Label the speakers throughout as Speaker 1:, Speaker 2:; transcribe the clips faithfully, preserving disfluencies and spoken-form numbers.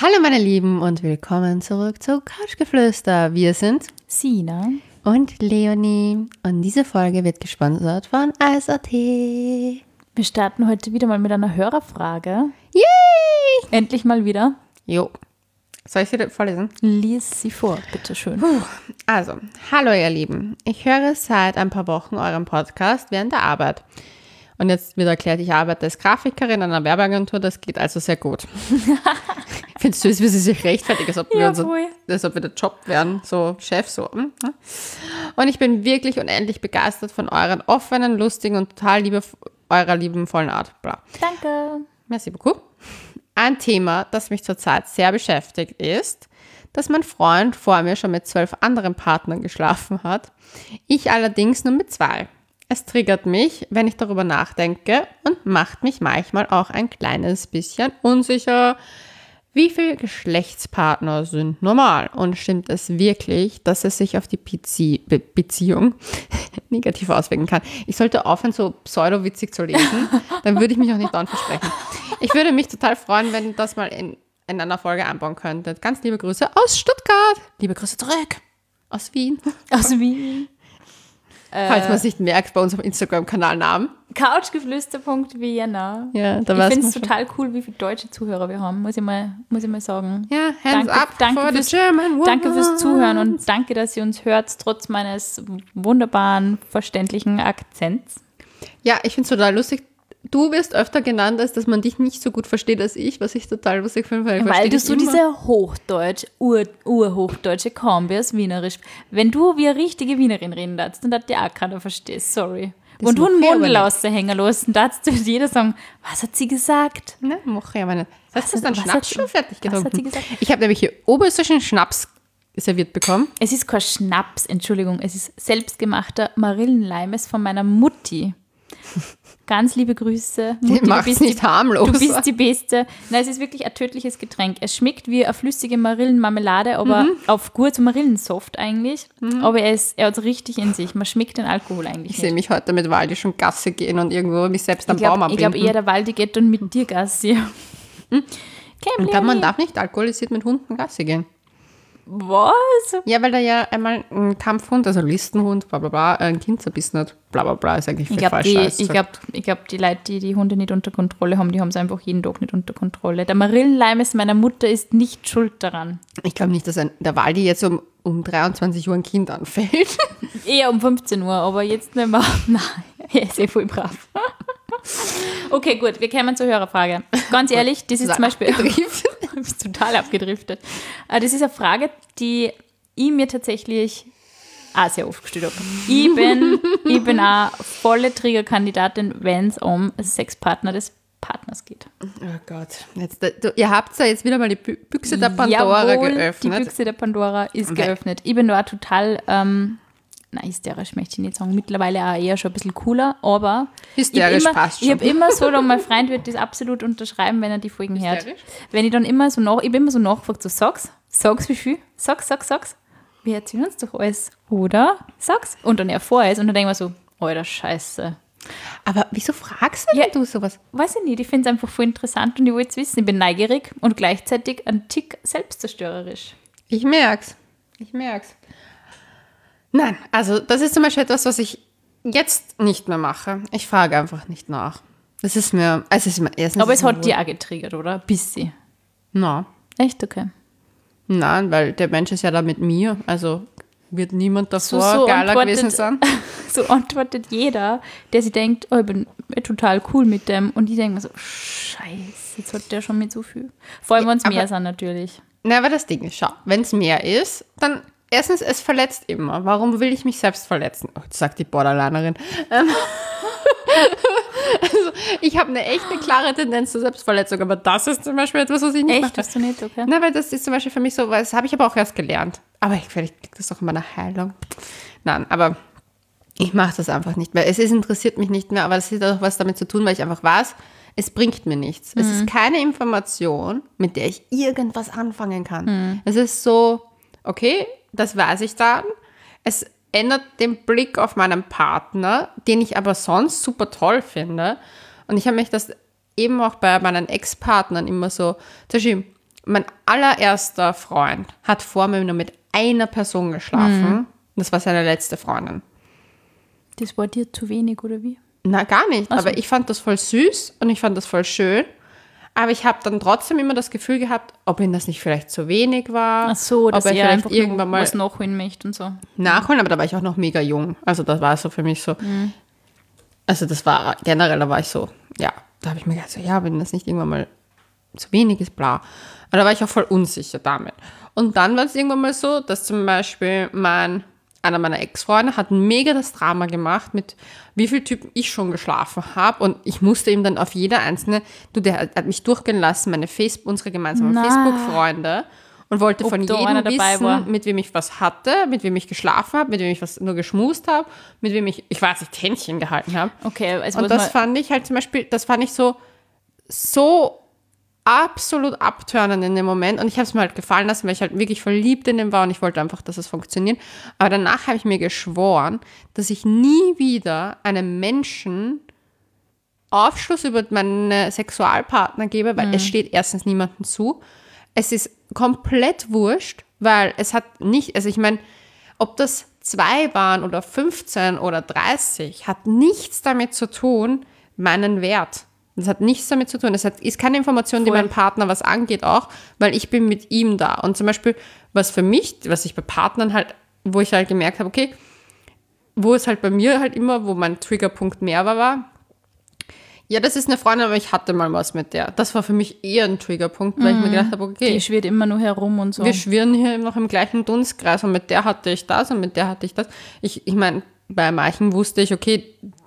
Speaker 1: Hallo meine Lieben und willkommen zurück zu Couchgeflüster. Wir sind
Speaker 2: Sina
Speaker 1: und Leonie und diese Folge wird gesponsert von Eis Punkt A T.
Speaker 2: Wir starten heute wieder mal mit einer Hörerfrage.
Speaker 1: Yay!
Speaker 2: Endlich mal wieder.
Speaker 1: Jo. Soll ich sie vorlesen?
Speaker 2: Lies sie vor, bitteschön.
Speaker 1: Puh. Also, hallo ihr Lieben. Ich höre seit ein paar Wochen euren Podcast während der Arbeit. Und jetzt wird erklärt, ich arbeite als Grafikerin an einer Werbeagentur, das geht also sehr gut. Ich finde es süß, wie sie sich rechtfertigt, als ob,
Speaker 2: Ja,
Speaker 1: wir, unser,
Speaker 2: voll.
Speaker 1: als ob wir der Job wären, so Chef, so. Und ich bin wirklich unendlich begeistert von euren offenen, lustigen und total liebe, eurer liebenvollen Art. Bla.
Speaker 2: Danke.
Speaker 1: Merci beaucoup. Ein Thema, das mich zurzeit sehr beschäftigt, ist, dass mein Freund vor mir schon mit zwölf anderen Partnern geschlafen hat. Ich allerdings nur mit zwei. Es triggert mich, wenn ich darüber nachdenke und macht mich manchmal auch ein kleines bisschen unsicher. Wie viele Geschlechtspartner sind normal? Und stimmt es wirklich, dass es sich auf die Bezie- Be- Beziehung negativ auswirken kann? Ich sollte aufhören, so pseudo-witzig zu lesen, dann würde ich mich auch nicht dauernd versprechen. Ich würde mich total freuen, wenn ihr das mal in, in einer Folge einbauen könntet. Ganz liebe Grüße aus Stuttgart. Liebe Grüße zurück aus Wien.
Speaker 2: Aus Wien.
Speaker 1: Falls man es nicht merkt, bei unserem Instagram-Kanal Namen.
Speaker 2: Couchgeflüster Punkt Vienna.
Speaker 1: Ja, da
Speaker 2: ich
Speaker 1: weiß
Speaker 2: finde es
Speaker 1: man schon.
Speaker 2: total cool, wie viele deutsche Zuhörer wir haben, muss ich mal, muss ich mal sagen.
Speaker 1: Ja, hands
Speaker 2: Danke-
Speaker 1: up
Speaker 2: danke
Speaker 1: for
Speaker 2: fürs-
Speaker 1: the German woman.
Speaker 2: Danke fürs Zuhören und danke, dass ihr uns hört, trotz meines wunderbaren, verständlichen Akzents.
Speaker 1: Ja, ich finde es total lustig. Du wirst öfter genannt, als dass man dich nicht so gut versteht als ich, was ich total lustig finde. Weil, ich
Speaker 2: Weil
Speaker 1: verstehe
Speaker 2: du
Speaker 1: dich
Speaker 2: so
Speaker 1: immer.
Speaker 2: diese Hochdeutsch, Ur, Urhochdeutsche Kombi aus Wienerisch. Wenn du wie eine richtige Wienerin reden darfst, dann hat dir auch keiner verstehen. Sorry.
Speaker 1: Das
Speaker 2: Und du einen
Speaker 1: mache ich aber
Speaker 2: Mundel
Speaker 1: nicht.
Speaker 2: raushängen lassen, darfst du jeder sagen, was hat sie gesagt?
Speaker 1: Ne, mache ich aber nicht. Das heißt, du hast
Speaker 2: Was
Speaker 1: deinen
Speaker 2: hat-
Speaker 1: Schnaps
Speaker 2: was hat-
Speaker 1: schon fertig
Speaker 2: was hat sie
Speaker 1: getrunken.
Speaker 2: gesagt?
Speaker 1: Ich habe nämlich hier oberösterreichischen Schnaps serviert bekommen.
Speaker 2: Es ist kein Schnaps, Entschuldigung, es ist selbstgemachter Marillenleimes von meiner Mutti. Ganz liebe Grüße. Mutti,
Speaker 1: macht's nicht harmlos.
Speaker 2: Du bist die Beste. Nein, es ist wirklich ein tödliches Getränk. Es schmeckt wie eine flüssige Marillenmarmelade, aber
Speaker 1: Mhm.
Speaker 2: auf gut so Marillensoft eigentlich. Aber er, ist, er hat es richtig in sich. Man schmeckt den Alkohol eigentlich
Speaker 1: Ich sehe
Speaker 2: nicht.
Speaker 1: mich heute mit Waldi schon Gasse gehen und irgendwo mich selbst am
Speaker 2: Ich
Speaker 1: Baum
Speaker 2: glaube
Speaker 1: abbinden.
Speaker 2: glaub eher, der Waldi geht dann mit dir Gassi. Okay,
Speaker 1: Ich glaube, man darf nicht alkoholisiert mit Hunden Gasse gehen.
Speaker 2: Was?
Speaker 1: Ja, weil da ja einmal ein Kampfhund, also Listenhund, bla bla bla, ein Kind zerbissen hat. Bla bla bla, ist eigentlich
Speaker 2: Ich
Speaker 1: viel
Speaker 2: glaube,
Speaker 1: falsch.
Speaker 2: die,
Speaker 1: Scheiß.
Speaker 2: ich glaub, ich glaub, die Leute, die die Hunde nicht unter Kontrolle haben, die haben es einfach jeden Tag nicht unter Kontrolle. Der Marillenleimes meiner Mutter ist nicht schuld daran.
Speaker 1: Ich glaube nicht, dass ein, der Waldi jetzt um, um dreiundzwanzig Uhr ein Kind anfällt.
Speaker 2: Eher um fünfzehn Uhr, aber jetzt nicht mehr. Nein, er ist eh voll brav. Okay, gut, wir kommen zur Hörerfrage. Ganz ehrlich, das ist zum Beispiel... Du bist total abgedriftet. Äh, Das ist eine Frage, die ich mir tatsächlich auch sehr oft gestellt habe. Ich bin, ich bin auch volle Triggerkandidatin, wenn es um Sexpartner des Partners geht.
Speaker 1: Oh Gott. Jetzt, du, ihr habt ja jetzt wieder mal die Bü- Büchse der Pandora
Speaker 2: Jawohl,
Speaker 1: geöffnet.
Speaker 2: Die Büchse der Pandora ist
Speaker 1: Okay.
Speaker 2: geöffnet. Ich bin da auch total, ähm, nein, hysterisch möchte ich nicht sagen, mittlerweile auch eher schon ein bisschen cooler, aber
Speaker 1: Hysterisch
Speaker 2: ich hab immer,
Speaker 1: passt schon.
Speaker 2: Ich habe immer so, und mein Freund wird das absolut unterschreiben, wenn er die Folgen hört.
Speaker 1: Hysterisch?
Speaker 2: Wenn ich dann immer so nach, ich bin immer so nachgefragt, so sag's, sag's wie viel, sag's, sag's, sag's. Wir erzählen uns doch alles, oder? Sag's. Und dann erfahre ich es und dann denke ich mir so, alter Scheiße.
Speaker 1: Aber wieso fragst du
Speaker 2: Ja.
Speaker 1: denn du sowas?
Speaker 2: Weiß ich nicht, ich finde es einfach voll interessant und ich wollte es wissen. Ich bin neugierig und gleichzeitig ein Tick selbstzerstörerisch.
Speaker 1: Ich merk's. Ich merk's. Nein, also das ist zum Beispiel etwas, was ich jetzt nicht mehr mache. Ich frage einfach nicht nach. Das ist mir, es ist mir erstens.
Speaker 2: Aber
Speaker 1: ist
Speaker 2: es
Speaker 1: mir
Speaker 2: hat
Speaker 1: wohl-
Speaker 2: dich auch getriggert, oder? Ein bisschen.
Speaker 1: Na,
Speaker 2: Echt? Okay.
Speaker 1: nein, weil der Mensch ist ja da mit mir. Also wird niemand davor
Speaker 2: So- so
Speaker 1: geiler
Speaker 2: antwortet-
Speaker 1: gewesen sein.
Speaker 2: So antwortet jeder, der sich denkt, oh, ich bin total cool mit dem. Und ich denke mir so, scheiße, jetzt hat der schon mit so viel. Vor allem, wenn es
Speaker 1: aber-
Speaker 2: mehr sind natürlich.
Speaker 1: Na, aber das Ding ist, schau, wenn es mehr ist, dann erstens, es verletzt immer. Warum will ich mich selbst verletzen? Oh, jetzt sagt die Borderlinerin. Ähm, also, ich habe eine echte klare Tendenz zur Selbstverletzung, aber das ist zum Beispiel etwas, was ich nicht
Speaker 2: Echt?
Speaker 1: mache.
Speaker 2: Hast du nicht? Okay.
Speaker 1: Na, weil das ist zum Beispiel für mich so, weil das habe ich aber auch erst gelernt. Aber ich, vielleicht liegt das doch in meiner Heilung. Nein, aber ich mache das einfach nicht mehr. Es ist, interessiert mich nicht mehr, aber es hat auch was damit zu tun, weil ich einfach weiß, es bringt mir nichts. Es ist keine Information, mit der ich irgendwas anfangen kann. Es ist so, okay, das weiß ich dann. Es ändert den Blick auf meinen Partner, den ich aber sonst super toll finde. Und ich habe mich das eben auch bei meinen Ex-Partnern immer so, zum Beispiel, mein allererster Freund hat vor mir nur mit einer Person geschlafen. Mhm. Das war seine letzte Freundin.
Speaker 2: Das war dir zu wenig, oder wie?
Speaker 1: Na, gar nicht.
Speaker 2: Ach so.
Speaker 1: Aber ich fand das voll süß und ich fand das voll schön. Aber ich habe dann trotzdem immer das Gefühl gehabt, ob ihm das nicht vielleicht zu wenig war.
Speaker 2: Ach so, dass
Speaker 1: ob er
Speaker 2: er
Speaker 1: vielleicht
Speaker 2: einfach
Speaker 1: irgendwann mal
Speaker 2: was nachholen möchte und so.
Speaker 1: Nachholen, aber da war ich auch noch mega jung. Also das war so für mich so, mhm. also das war, generell, da war ich so, ja, da habe ich mir gedacht, so, ja, wenn das nicht irgendwann mal zu wenig ist, bla. Und da war ich auch voll unsicher damit. Und dann war es irgendwann mal so, dass zum Beispiel mein, einer meiner Ex-Freunde hat mega das Drama gemacht, mit wie vielen Typen ich schon geschlafen habe. Und ich musste ihm dann auf jeder einzelne, du, der hat mich durchgehen lassen, meine Facebook, unsere gemeinsamen
Speaker 2: Na.
Speaker 1: Facebook-Freunde, und wollte
Speaker 2: Ob
Speaker 1: von
Speaker 2: da
Speaker 1: jedem
Speaker 2: einer dabei war.
Speaker 1: wissen, mit wem ich was hatte, mit wem ich geschlafen habe, mit wem ich was nur geschmust habe, mit wem ich, ich weiß nicht, Händchen gehalten habe.
Speaker 2: Okay, also
Speaker 1: und das fand ich halt zum Beispiel, das fand ich so, so absolut abtörnend in dem Moment. Und ich habe es mir halt gefallen lassen, weil ich halt wirklich verliebt in dem war und ich wollte einfach, dass es funktioniert. Aber danach habe ich mir geschworen, dass ich nie wieder einem Menschen Aufschluss über meine Sexualpartner gebe, weil mhm. es steht erstens niemandem zu. Es ist komplett wurscht, weil es hat nicht, also ich meine, ob das zwei waren oder fünfzehn oder dreißig, hat nichts damit zu tun, meinen Wert. Das hat nichts damit zu tun. Das hat, ist keine Information, Voll. Die meinem Partner was angeht auch, weil ich bin mit ihm da. Und zum Beispiel, was für mich, was ich bei Partnern halt, wo ich halt gemerkt habe, okay, wo es halt bei mir halt immer, wo mein Triggerpunkt mehr war, war, ja, das ist eine Freundin, aber ich hatte mal was mit der. Das war für mich eher ein Triggerpunkt, weil mm, ich mir gedacht habe, okay.
Speaker 2: Die schwirrt immer nur herum und so.
Speaker 1: Wir schwirren hier noch im gleichen Dunstkreis und mit der hatte ich das und mit der hatte ich das. Ich, ich meine, bei manchen wusste ich, okay,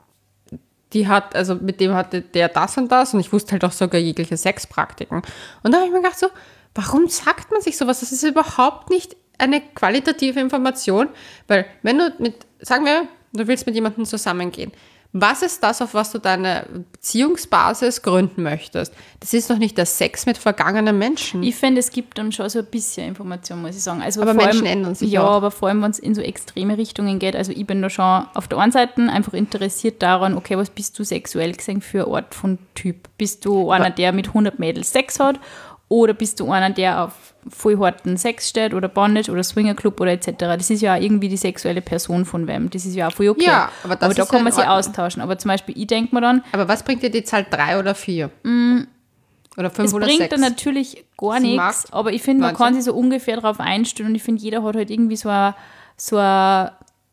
Speaker 1: die hat, also mit dem hatte der das und das und ich wusste halt auch sogar jegliche Sexpraktiken. Und da habe ich mir gedacht so, warum sagt man sich sowas? Das ist überhaupt nicht eine qualitative Information, weil wenn du mit, sagen wir, du willst mit jemandem zusammengehen, was ist das, auf was du deine Beziehungsbasis gründen möchtest? Das ist doch nicht der Sex mit vergangenen Menschen.
Speaker 2: Ich finde, es gibt dann schon so ein bisschen Information, muss ich sagen. Also
Speaker 1: aber
Speaker 2: vor
Speaker 1: Menschen
Speaker 2: allem,
Speaker 1: ändern sich
Speaker 2: ja,
Speaker 1: auch.
Speaker 2: Ja, aber vor allem, wenn es in so extreme Richtungen geht. Also ich bin da schon auf der einen Seite einfach interessiert daran, okay, was bist du sexuell gesehen für eine Art von Typ? Bist du einer, der mit hundert Mädels Sex hat? Oder bist du einer, der auf voll harten Sex steht oder Bondage oder Swingerclub oder et cetera. Das ist ja auch irgendwie die sexuelle Person von wem. Das ist ja auch voll okay.
Speaker 1: Ja, aber das
Speaker 2: aber da
Speaker 1: ist
Speaker 2: kann
Speaker 1: ja
Speaker 2: man sich
Speaker 1: Ordnung.
Speaker 2: austauschen. Aber zum Beispiel, ich denke mir dann...
Speaker 1: Aber was bringt dir die Zahl drei oder vier?
Speaker 2: Mm,
Speaker 1: oder fünf
Speaker 2: es
Speaker 1: oder
Speaker 2: bringt
Speaker 1: sechs?
Speaker 2: dann natürlich gar
Speaker 1: Sie
Speaker 2: nichts, aber ich finde, man
Speaker 1: neunzehn.
Speaker 2: kann sich so ungefähr darauf einstellen und ich finde, jeder hat halt irgendwie so eine, so eine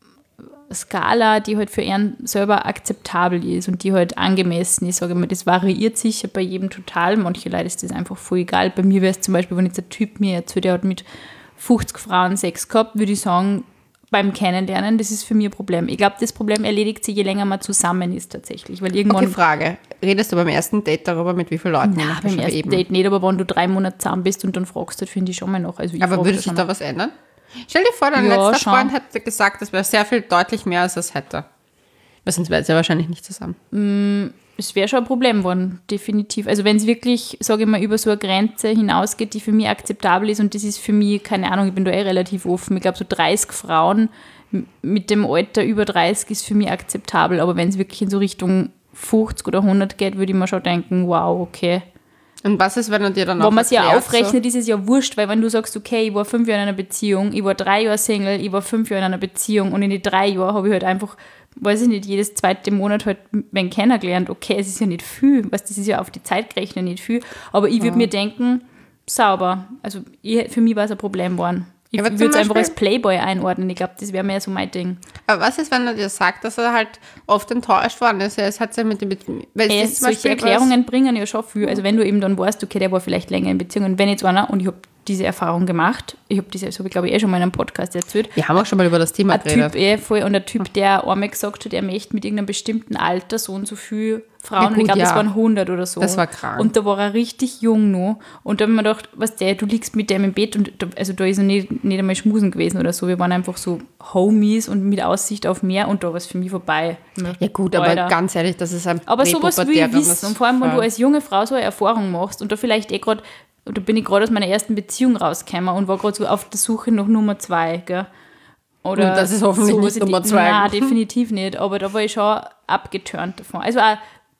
Speaker 2: Skala, die halt für ihn selber akzeptabel ist und die halt angemessen ist. Sage ich mal, das variiert sicher bei jedem total. Manche Leute ist das einfach voll egal. Bei mir wäre es zum Beispiel, wenn jetzt ein Typ mir erzählt, der hat mit fünfzig Frauen Sex gehabt, würde ich sagen, beim Kennenlernen, das ist für mich ein Problem. Ich glaube, das Problem erledigt sich, je länger man zusammen ist tatsächlich. Weil irgendwann,
Speaker 1: okay, Frage. Redest du beim ersten Date darüber, mit wie vielen Leuten?
Speaker 2: Nein, beim ersten eben? Date nicht, aber wenn du drei Monate zusammen bist und dann fragst du, finde ich schon mal noch. Also ich
Speaker 1: aber würde sich da was ändern? Stell dir vor, dein
Speaker 2: ja,
Speaker 1: letzter
Speaker 2: schon.
Speaker 1: Freund hätte gesagt, das wäre sehr viel deutlich mehr, als es hätte. Weil sonst wäre es ja wahrscheinlich nicht zusammen.
Speaker 2: Mm, es wäre schon ein Problem geworden, definitiv. Also wenn es wirklich, sage ich mal, über so eine Grenze hinausgeht, die für mich akzeptabel ist und das ist für mich, keine Ahnung, ich bin da eh relativ offen, ich glaube so dreißig Frauen mit dem Alter über dreißig ist für mich akzeptabel, aber wenn es wirklich in so Richtung fünfzig oder hundert geht, würde ich mir schon denken, wow, okay.
Speaker 1: Und was ist, wenn du dir dann auch
Speaker 2: Wenn man es ja
Speaker 1: erklärt,
Speaker 2: aufrechnet,
Speaker 1: so?
Speaker 2: ist es ja wurscht, weil wenn du sagst, okay, ich war fünf Jahre in einer Beziehung, ich war drei Jahre Single, ich war fünf Jahre in einer Beziehung und in den drei Jahren habe ich halt einfach, weiß ich nicht, jedes zweite Monat halt wen kennengelernt. Okay, es ist ja nicht viel, was das ist ja auf die Zeit gerechnet nicht viel, aber ich würde ja. mir denken, sauber. Also ich, für mich war es ein Problem geworden. Ich
Speaker 1: ja,
Speaker 2: würde es einfach als Playboy einordnen. Ich glaube, das wäre mehr so mein Ding.
Speaker 1: Aber was ist, wenn er dir sagt, dass er halt oft enttäuscht worden ist? Es hat ja mit dem... Weil
Speaker 2: Ey,
Speaker 1: es
Speaker 2: solche Erklärungen bringen ja schon viel. Also wenn du eben dann weißt, okay, der war vielleicht länger in Beziehung und wenn jetzt einer, und ich habe diese Erfahrung gemacht, ich habe diese, das habe ich glaube ich eh schon mal in einem Podcast erzählt.
Speaker 1: Wir haben auch schon mal über das Thema
Speaker 2: ein
Speaker 1: geredet.
Speaker 2: Typ, eh, voll, und der Typ, der einmal gesagt hat, er möchte mit irgendeinem bestimmten Alter so und so viel Frauen, ja, gut, und ich glaube, ja. das waren hundert oder so.
Speaker 1: Das war krank.
Speaker 2: Und da war er richtig jung noch und da habe ich mir gedacht, was der, du liegst mit dem im Bett und da, also da ist er nicht, nicht einmal schmusen gewesen oder so, wir waren einfach so Homies und mit Aussicht auf Meer und da war es für mich vorbei.
Speaker 1: Ja gut, Alter. Aber ganz ehrlich, das ist ein
Speaker 2: Aber sowas will ich wissen und vor allem, wenn du als junge Frau so eine Erfahrung machst und da vielleicht eh gerade, da bin ich gerade aus meiner ersten Beziehung rausgekommen und war gerade so auf der Suche nach Nummer zwei, gell? Oder
Speaker 1: und das ist hoffentlich
Speaker 2: so,
Speaker 1: nicht Nummer zwei.
Speaker 2: Nein, definitiv nicht, aber da war ich schon abgeturnt davon. Also auch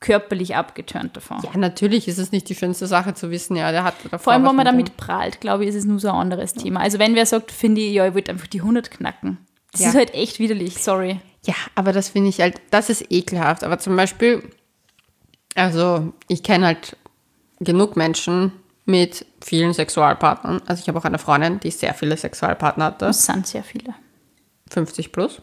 Speaker 2: körperlich abgeturnt davon.
Speaker 1: Ja, natürlich ist es nicht die schönste Sache zu wissen, ja, der hat davor
Speaker 2: Vor allem,
Speaker 1: was
Speaker 2: wenn man
Speaker 1: mit
Speaker 2: damit prahlt, glaube ich, ist es nur so ein anderes Thema. Also wenn wer sagt, finde ich, ja, ich wollte einfach die hundert knacken. Das
Speaker 1: Ja.
Speaker 2: ist halt echt widerlich, sorry.
Speaker 1: Ja, aber das finde ich halt, das ist ekelhaft. Aber zum Beispiel, also ich kenne halt genug Menschen mit vielen Sexualpartnern. Also ich habe auch eine Freundin, die sehr viele Sexualpartner hatte.
Speaker 2: Das sind sehr viele.
Speaker 1: fünfzig plus.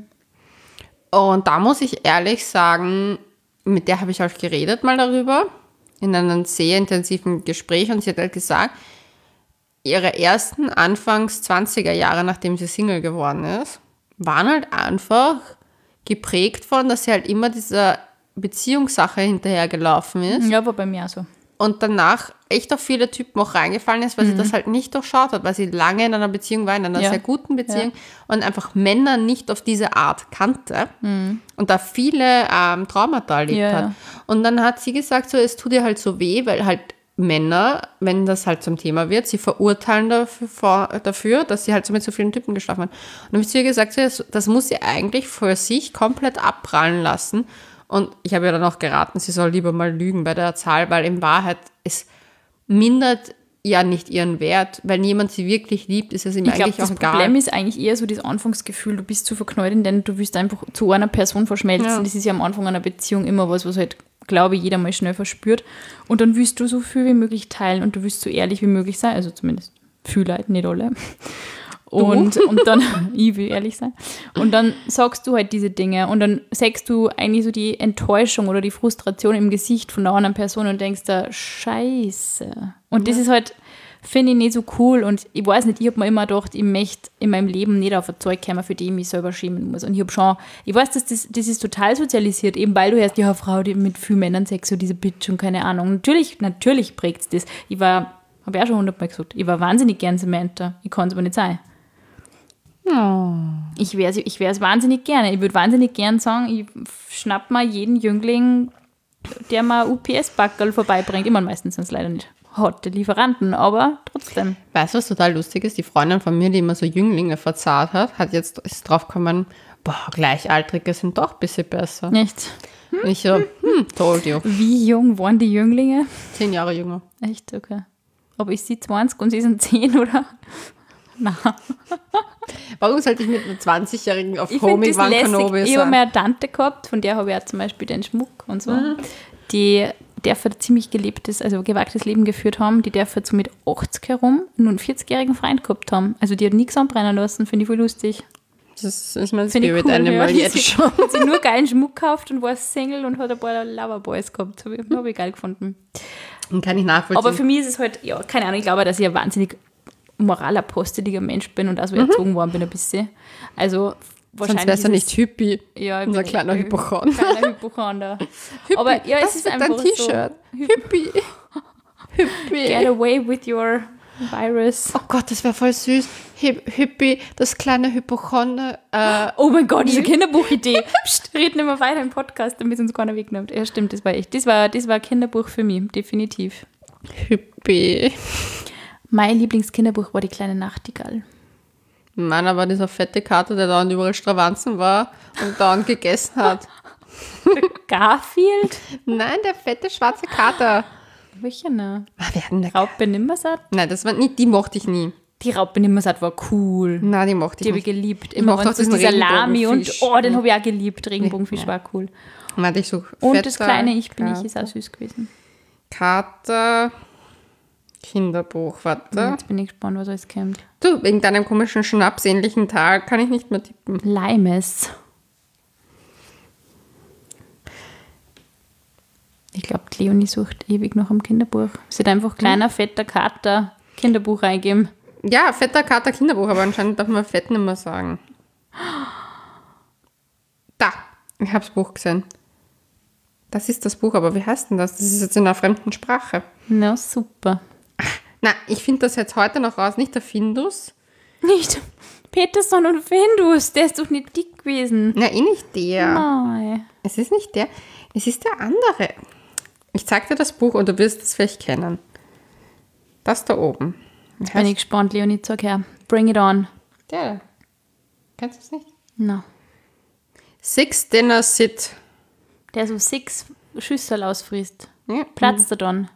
Speaker 1: Und da muss ich ehrlich sagen, mit der habe ich halt geredet mal darüber, in einem sehr intensiven Gespräch, und sie hat halt gesagt, ihre ersten Anfangs zwanziger Jahre, nachdem sie Single geworden ist, waren halt einfach geprägt von, dass sie halt immer dieser Beziehungssache hinterhergelaufen ist.
Speaker 2: Ja, war bei mir auch so.
Speaker 1: Und danach echt auf viele Typen auch reingefallen ist, weil sie das halt nicht durchschaut hat, weil sie lange in einer Beziehung war, in einer
Speaker 2: Ja.
Speaker 1: sehr guten Beziehung und einfach Männer nicht auf diese Art kannte und da viele ähm, Traumata erlebt
Speaker 2: Ja,
Speaker 1: hat.
Speaker 2: ja.
Speaker 1: Und dann hat sie gesagt, so, es tut ihr halt so weh, weil halt Männer, wenn das halt zum Thema wird, sie verurteilen dafür, dafür dass sie halt so mit so vielen Typen geschlafen hat. Und dann habe ich zu ihr gesagt, so, das, das muss sie eigentlich für sich komplett abprallen lassen. Und ich habe ihr dann auch geraten, sie soll lieber mal lügen bei der Zahl, weil in Wahrheit es mindert ja nicht ihren Wert, weil niemand sie wirklich liebt, ist es ihm
Speaker 2: Ich glaube,
Speaker 1: eigentlich
Speaker 2: das
Speaker 1: auch egal.
Speaker 2: Problem ist eigentlich eher so das Anfangsgefühl, du bist zu verknallt in den, du willst einfach zu einer Person verschmelzen.
Speaker 1: Ja.
Speaker 2: Das ist ja am Anfang einer Beziehung immer was, was halt, glaube ich, jeder mal schnell verspürt. Und dann willst du so viel wie möglich teilen und du willst so ehrlich wie möglich sein, also zumindest viele Leute, nicht alle. Und, und dann, ich will ehrlich sein, und dann sagst du halt diese Dinge und dann sagst du eigentlich so die Enttäuschung oder die Frustration im Gesicht von der anderen Person und denkst da, scheiße. Und das ist halt, finde ich nicht so cool und ich weiß nicht, ich habe mir immer gedacht, ich möchte in meinem Leben nicht auf ein Zeug kommen, für das ich mich selber schämen muss. Und ich habe schon, ich weiß, dass das, das ist total sozialisiert, eben weil du hörst, ja, Frau, die mit vielen Männern Sex, so diese Bitch und keine Ahnung. Natürlich, natürlich prägt es das. Ich war, habe ich auch schon hundertmal gesagt, ich war wahnsinnig gern Samantha, ich kann es aber nicht sein. Ich wäre es ich wär's wahnsinnig gerne. Ich würde wahnsinnig gern sagen, ich schnapp mal jeden Jüngling, der mal U P S-Backerl vorbeibringt. Ich meine, meistens sind es leider nicht hotte Lieferanten, aber trotzdem.
Speaker 1: Weißt du, was total lustig ist? Die Freundin von mir, die immer so Jünglinge verzahrt hat, hat jetzt ist drauf gekommen, boah, Gleichaltrige sind doch ein bisschen besser.
Speaker 2: Nicht?
Speaker 1: Und ich so, hm, told you.
Speaker 2: Wie jung waren die Jünglinge?
Speaker 1: Zehn Jahre jünger.
Speaker 2: Echt? Okay. Aber ist sie zwanzig und sie sind zehn, oder? Nein.
Speaker 1: Warum sollte ich mit einem zwanzigjährigen auf
Speaker 2: Ich finde
Speaker 1: Homie
Speaker 2: das
Speaker 1: Van
Speaker 2: lässig.
Speaker 1: Kenobi
Speaker 2: Ich habe
Speaker 1: sein?
Speaker 2: mal eine Tante gehabt, von der habe ich auch zum Beispiel den Schmuck und so.
Speaker 1: Mhm.
Speaker 2: Die darf ein ziemlich gelebtes, also gewagtes Leben geführt haben. Die darf so mit achtzig herum nur einen vierzigjährigen Freund gehabt haben. Also die hat nichts anbrennen lassen, finde ich voll lustig.
Speaker 1: Das ist mein
Speaker 2: Finde ich
Speaker 1: Spirit
Speaker 2: cool,
Speaker 1: Animal
Speaker 2: ja.
Speaker 1: jetzt
Speaker 2: sie,
Speaker 1: schon.
Speaker 2: hat sie nur geilen Schmuck gekauft und war Single und hat ein paar Loverboys gehabt. Habe ich, hab ich geil gefunden.
Speaker 1: Den kann ich nachvollziehen.
Speaker 2: Aber für mich ist es halt, ja, keine Ahnung, ich glaube, dass ich ein wahnsinnig moralaposteliger Mensch bin und auch so erzogen worden bin ein bisschen. Also wahrscheinlich
Speaker 1: Sonst wärst du
Speaker 2: ist
Speaker 1: nicht
Speaker 2: es-
Speaker 1: Hypie.
Speaker 2: Ja, ich
Speaker 1: Unser
Speaker 2: bin-
Speaker 1: kleiner
Speaker 2: ich-
Speaker 1: Hypochonder.
Speaker 2: Kleiner Hypochonder. Aber ja,
Speaker 1: das
Speaker 2: es ist
Speaker 1: wird
Speaker 2: einfach
Speaker 1: dein T-Shirt.
Speaker 2: so.
Speaker 1: Hypie. Hypie.
Speaker 2: Get away with your virus.
Speaker 1: Oh Gott, das wäre voll süß. Hy- Hypie, das kleine Hypochonder. Äh,
Speaker 2: Oh mein Gott, diese Kinderbuchidee. Psst, reden nicht mehr weiter im Podcast, damit uns keiner wegnimmt. Ja, stimmt, das war echt. Das war, das war ein Kinderbuch für mich, definitiv.
Speaker 1: Hypie.
Speaker 2: Mein Lieblingskinderbuch war die kleine Nachtigall.
Speaker 1: Meiner war dieser fette Kater, der dauernd überall Stravanzen war und dauernd gegessen hat.
Speaker 2: Garfield?
Speaker 1: Nein, der fette schwarze Kater.
Speaker 2: Welcher ne?
Speaker 1: Ah, wer hat denn der-
Speaker 2: Raupe Nimmersatt?
Speaker 1: Nein, das war nicht, die mochte ich nie.
Speaker 2: Die Raupe Nimmersatt war cool.
Speaker 1: Nein, die mochte
Speaker 2: Die
Speaker 1: ich
Speaker 2: habe ich
Speaker 1: nicht.
Speaker 2: geliebt.
Speaker 1: Ich
Speaker 2: Immer
Speaker 1: mochte
Speaker 2: wenn
Speaker 1: auch
Speaker 2: so
Speaker 1: diesen
Speaker 2: dieser Salami und
Speaker 1: Regenbogenfisch.
Speaker 2: oh, den habe ich auch geliebt. Regenbogenfisch
Speaker 1: Ja.
Speaker 2: war cool.
Speaker 1: Meinte ich so
Speaker 2: Und
Speaker 1: fetter
Speaker 2: das kleine Ich bin
Speaker 1: Kater.
Speaker 2: ich ist auch süß gewesen.
Speaker 1: Kater, Kinderbuch, warte.
Speaker 2: Jetzt bin ich gespannt, was alles kommt.
Speaker 1: Du, wegen deinem komischen schnapsähnlichen Tag kann ich nicht mehr tippen.
Speaker 2: Limes. Ich glaube, Leonie sucht ewig nach einem Kinderbuch. Sie hat einfach kleiner, fetter Kater Kinderbuch eingeben.
Speaker 1: Ja, fetter Kater Kinderbuch, aber anscheinend darf man fett nicht mehr sagen. Da, ich habe das Buch gesehen. Das ist das Buch, aber wie heißt denn das? Das ist jetzt in einer fremden Sprache.
Speaker 2: Na, super.
Speaker 1: Na, ich finde das jetzt heute noch raus, nicht der Findus.
Speaker 2: Nicht Peterson und Findus, der ist doch nicht dick gewesen.
Speaker 1: Na, eh nicht der.
Speaker 2: Nein.
Speaker 1: Es ist nicht der, es ist der andere. Ich zeig dir das Buch und du wirst es vielleicht kennen. Das da oben. Wie
Speaker 2: Bin ich
Speaker 1: heißt
Speaker 2: gespannt, Leonie, sag her. Bring it on.
Speaker 1: der? Kennst du es nicht?
Speaker 2: No.
Speaker 1: Six Dinner Sit.
Speaker 2: Der so six Schüssel ausfrisst.
Speaker 1: Ja.
Speaker 2: Platzt er dann?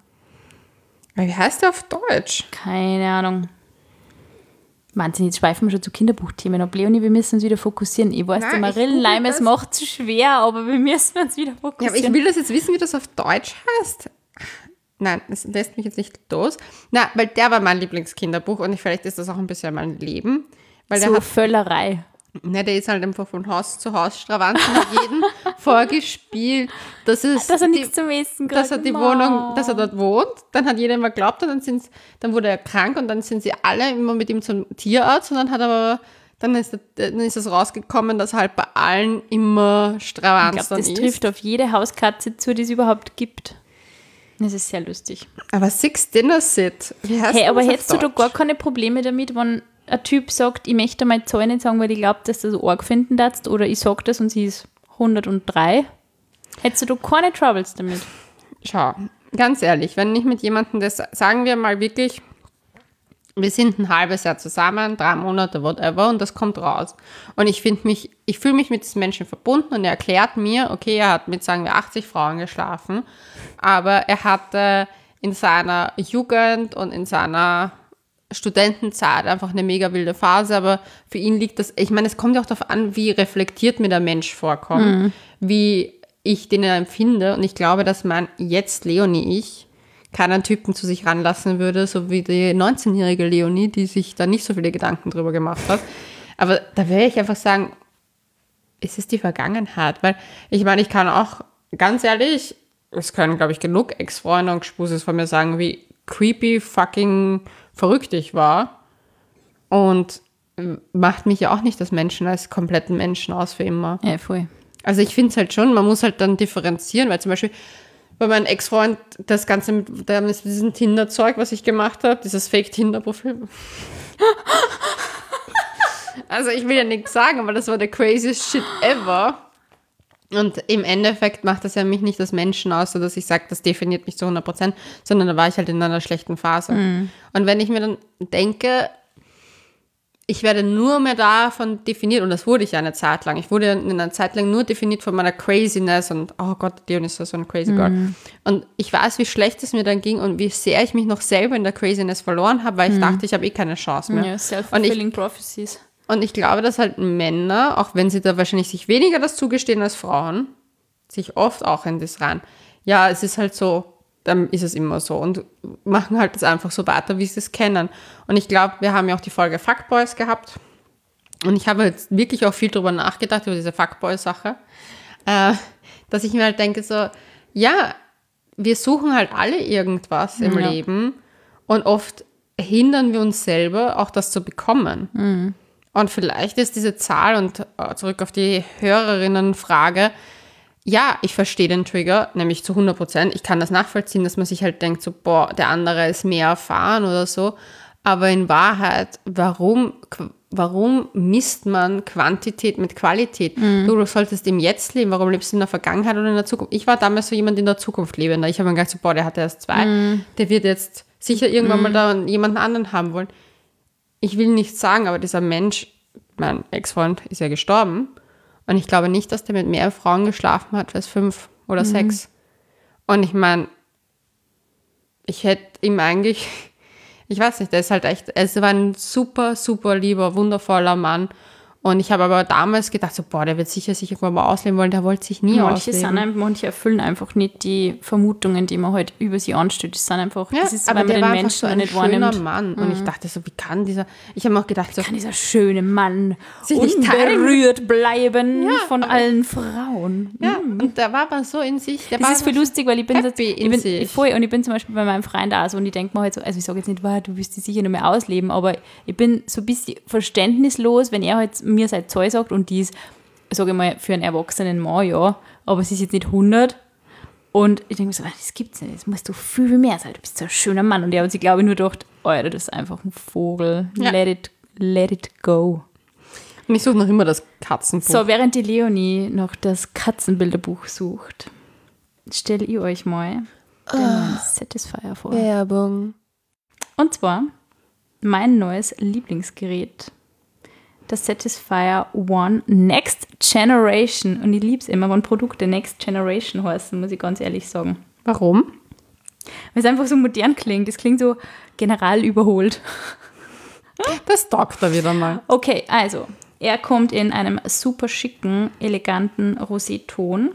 Speaker 1: Wie heißt der auf Deutsch?
Speaker 2: Keine Ahnung. Wahnsinn, jetzt schweifen wir schon zu Kinderbuchthemen ab. Leonie, wir müssen uns wieder fokussieren. Ich weiß,
Speaker 1: Nein,
Speaker 2: der
Speaker 1: ich
Speaker 2: Marillenleim,
Speaker 1: google
Speaker 2: es
Speaker 1: das.
Speaker 2: macht es schwer, aber wir müssen uns wieder
Speaker 1: Ja,
Speaker 2: fokussieren.
Speaker 1: aber ich will das jetzt wissen, wie das auf Deutsch heißt. Nein, das lässt mich jetzt nicht los. Na, weil der war mein Lieblingskinderbuch und vielleicht ist das auch ein bisschen mein Leben. Weil der
Speaker 2: so
Speaker 1: hat,
Speaker 2: Völlerei.
Speaker 1: ne, der ist halt einfach von Haus zu Haus Stravanzen hat jeden vorgespielt, dass, es
Speaker 2: Dass er
Speaker 1: die,
Speaker 2: nichts zum Essen
Speaker 1: dass er
Speaker 2: kriegt.
Speaker 1: die
Speaker 2: Ma.
Speaker 1: Wohnung, dass er dort wohnt. Dann hat jeder immer geglaubt und dann, sind's, dann wurde er krank und dann sind sie alle immer mit ihm zum Tierarzt und dann hat er aber, dann ist, dann ist es rausgekommen, dass halt bei allen immer
Speaker 2: Ich
Speaker 1: Stravanzen
Speaker 2: glaube, das
Speaker 1: ist.
Speaker 2: trifft auf jede Hauskatze zu, die es überhaupt gibt. Das ist sehr lustig.
Speaker 1: Aber Six Dinner Sit, wie heißt
Speaker 2: Hey,
Speaker 1: das
Speaker 2: aber
Speaker 1: auf
Speaker 2: hättest du da
Speaker 1: Deutsch?
Speaker 2: gar keine Probleme damit, wenn ein Typ sagt, ich möchte meine Zahl nicht sagen, weil ich glaube, dass du das arg finden darfst, oder ich sage das und sie ist hundertdrei. Hättest du da keine Troubles damit?
Speaker 1: Schau, ganz ehrlich, wenn ich mit jemandem das, sagen wir mal wirklich, wir sind ein halbes Jahr zusammen, drei Monate, whatever, und das kommt raus. Und ich finde mich, ich fühle mich mit diesem Menschen verbunden und er erklärt mir, okay, er hat mit, sagen wir, achtzig Frauen geschlafen, aber er hatte in seiner Jugend und in seiner Studentenzeit einfach eine mega wilde Phase, aber für ihn liegt das, ich meine, es kommt ja auch darauf an, wie reflektiert mir der Mensch vorkommt, mhm. wie ich den empfinde, und ich glaube, dass mein jetzt Leonie ich keinen Typen zu sich ranlassen würde, so wie die neunzehnjährige Leonie, die sich da nicht so viele Gedanken drüber gemacht hat. Aber da werde ich einfach sagen, es ist die Vergangenheit, weil ich meine, ich kann auch, ganz ehrlich, es können, glaube ich, genug Ex-Freunde und Gespuses von mir sagen, wie creepy fucking verrückt ich war, und macht mich ja auch nicht als Menschen, als kompletten Menschen aus für immer.
Speaker 2: Ja, voll.
Speaker 1: Also ich finde es halt schon, man muss halt dann differenzieren, weil zum Beispiel bei meinem Ex-Freund das Ganze mit, da ist diesem Tinder-Zeug, was ich gemacht habe, dieses Fake-Tinder-Profil. Also ich will ja nichts sagen, aber das war der craziest shit ever. Und im Endeffekt macht das ja mich nicht als Menschen aus, so dass ich sage, das definiert mich zu hundert Prozent, sondern da war ich halt in einer schlechten Phase. Mm. Und wenn ich mir dann denke, ich werde nur mehr davon definiert, und das wurde ich ja eine Zeit lang. Ich wurde in einer Zeit lang nur definiert von meiner Craziness und, oh Gott, Dion ist so ein crazy girl. Mm. Und ich weiß, wie schlecht es mir dann ging und wie sehr ich mich noch selber in der Craziness verloren habe, weil ich mm. dachte, ich habe eh keine Chance mehr.
Speaker 2: Ja, self-fulfilling prophecies.
Speaker 1: Und ich glaube, dass halt Männer, auch wenn sie da wahrscheinlich sich weniger das zugestehen als Frauen, sich oft auch in das rein, ja, es ist halt so, dann ist es immer so, und machen halt das einfach so weiter, wie sie es kennen. Und ich glaube, wir haben ja auch die Folge Fuckboys gehabt, und ich habe jetzt wirklich auch viel drüber nachgedacht, über diese Fuckboy-Sache, äh, dass ich mir halt denke so, ja, wir suchen halt alle irgendwas im ja. Leben, und oft hindern wir uns selber, auch das zu bekommen.
Speaker 2: Mhm.
Speaker 1: Und vielleicht ist diese Zahl, und zurück auf die Hörerinnenfrage, ja, ich verstehe den Trigger, nämlich zu hundert Prozent. Ich kann das nachvollziehen, dass man sich halt denkt, so, boah, der andere ist mehr erfahren oder so. Aber in Wahrheit, warum, warum misst man Quantität mit Qualität? Mhm. Du, du solltest im Jetzt leben. Warum lebst du in der Vergangenheit oder in der Zukunft? Ich war damals so jemand in der Zukunft lebender. Ich habe mir gedacht, so, boah, der hat erst zwei. Mhm. Der wird jetzt sicher irgendwann mhm. mal da jemanden anderen haben wollen. Ich will nichts sagen, aber dieser Mensch, mein Ex-Freund, ist ja gestorben. Und ich glaube nicht, dass der mit mehr Frauen geschlafen hat als fünf oder mhm. sechs. Und ich meine, ich hätte ihm eigentlich, ich weiß nicht, der ist halt echt, es war ein super, super lieber, wundervoller Mann. Und ich habe aber damals gedacht, so, boah, der wird sicher sich irgendwann mal ausleben wollen, der wollte sich nie
Speaker 2: manche
Speaker 1: ausleben.
Speaker 2: Sind, manche erfüllen einfach nicht die Vermutungen, die man halt über sie anstellt. Das sind einfach,
Speaker 1: ja,
Speaker 2: das ist,
Speaker 1: aber
Speaker 2: weil
Speaker 1: der
Speaker 2: man
Speaker 1: war
Speaker 2: den
Speaker 1: einfach
Speaker 2: Menschen
Speaker 1: so ein
Speaker 2: nicht
Speaker 1: schöner
Speaker 2: wahrnimmt.
Speaker 1: Mann.
Speaker 2: Mhm.
Speaker 1: Und ich dachte so, wie kann dieser, ich habe mir auch gedacht, so,
Speaker 2: kann dieser schöne Mann
Speaker 1: sich nicht
Speaker 2: unberührt bleiben
Speaker 1: ja,
Speaker 2: von allen Frauen.
Speaker 1: Ja,
Speaker 2: mhm.
Speaker 1: und der war aber so in sich. Der
Speaker 2: das
Speaker 1: war
Speaker 2: ist voll lustig, weil ich bin,
Speaker 1: happy
Speaker 2: ich
Speaker 1: in
Speaker 2: bin
Speaker 1: sich.
Speaker 2: voll, und ich bin zum Beispiel bei meinem Freund da so, und ich denke mir halt so, also ich sage jetzt nicht, wow, du wirst dich sicher nicht mehr ausleben, aber ich bin so ein bisschen verständnislos, wenn er halt mir seine Zahl sagt, und die ist, sage ich mal, für einen erwachsenen Mann, ja, aber sie ist jetzt nicht hundert. Und ich denke mir so, das gibt's nicht, das musst du viel, viel mehr sein, du bist so ein schöner Mann. Und er hat sich, glaube ich, nur gedacht, Alter, das ist einfach ein Vogel, ja. let it, let it go.
Speaker 1: Und ich suche noch immer das Katzenbuch.
Speaker 2: So, während die Leonie noch das Katzenbilderbuch sucht, stelle ich euch mal den oh, Satisfyer vor.
Speaker 1: Werbung.
Speaker 2: Und zwar mein neues Lieblingsgerät, das Satisfyer One Next Generation. Und ich liebe es immer, wenn Produkte Next Generation heißen, muss ich ganz ehrlich sagen.
Speaker 1: Warum?
Speaker 2: Weil es einfach so modern klingt. Das klingt so general überholt.
Speaker 1: Das taugt er wieder mal.
Speaker 2: Okay, also, er kommt in einem super schicken, eleganten Rosé-Ton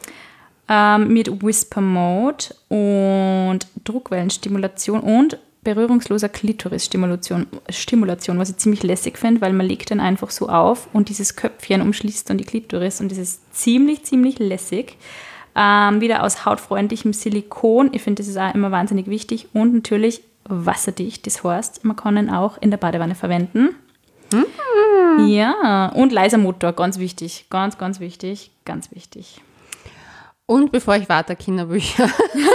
Speaker 2: ähm, mit Whisper Mode und Druckwellenstimulation und berührungsloser Klitoris-Stimulation, Stimulation, was ich ziemlich lässig finde, weil man legt dann einfach so auf und dieses Köpfchen umschließt dann die Klitoris und das ist ziemlich, ziemlich lässig. Ähm, wieder aus hautfreundlichem Silikon. Ich finde, das ist auch immer wahnsinnig wichtig. Und natürlich wasserdicht. Das heißt, man kann ihn auch in der Badewanne verwenden. Mm. Ja, und leiser Motor, ganz wichtig. Ganz, ganz wichtig. Ganz wichtig.
Speaker 1: Und bevor ich weiter Kinderbücher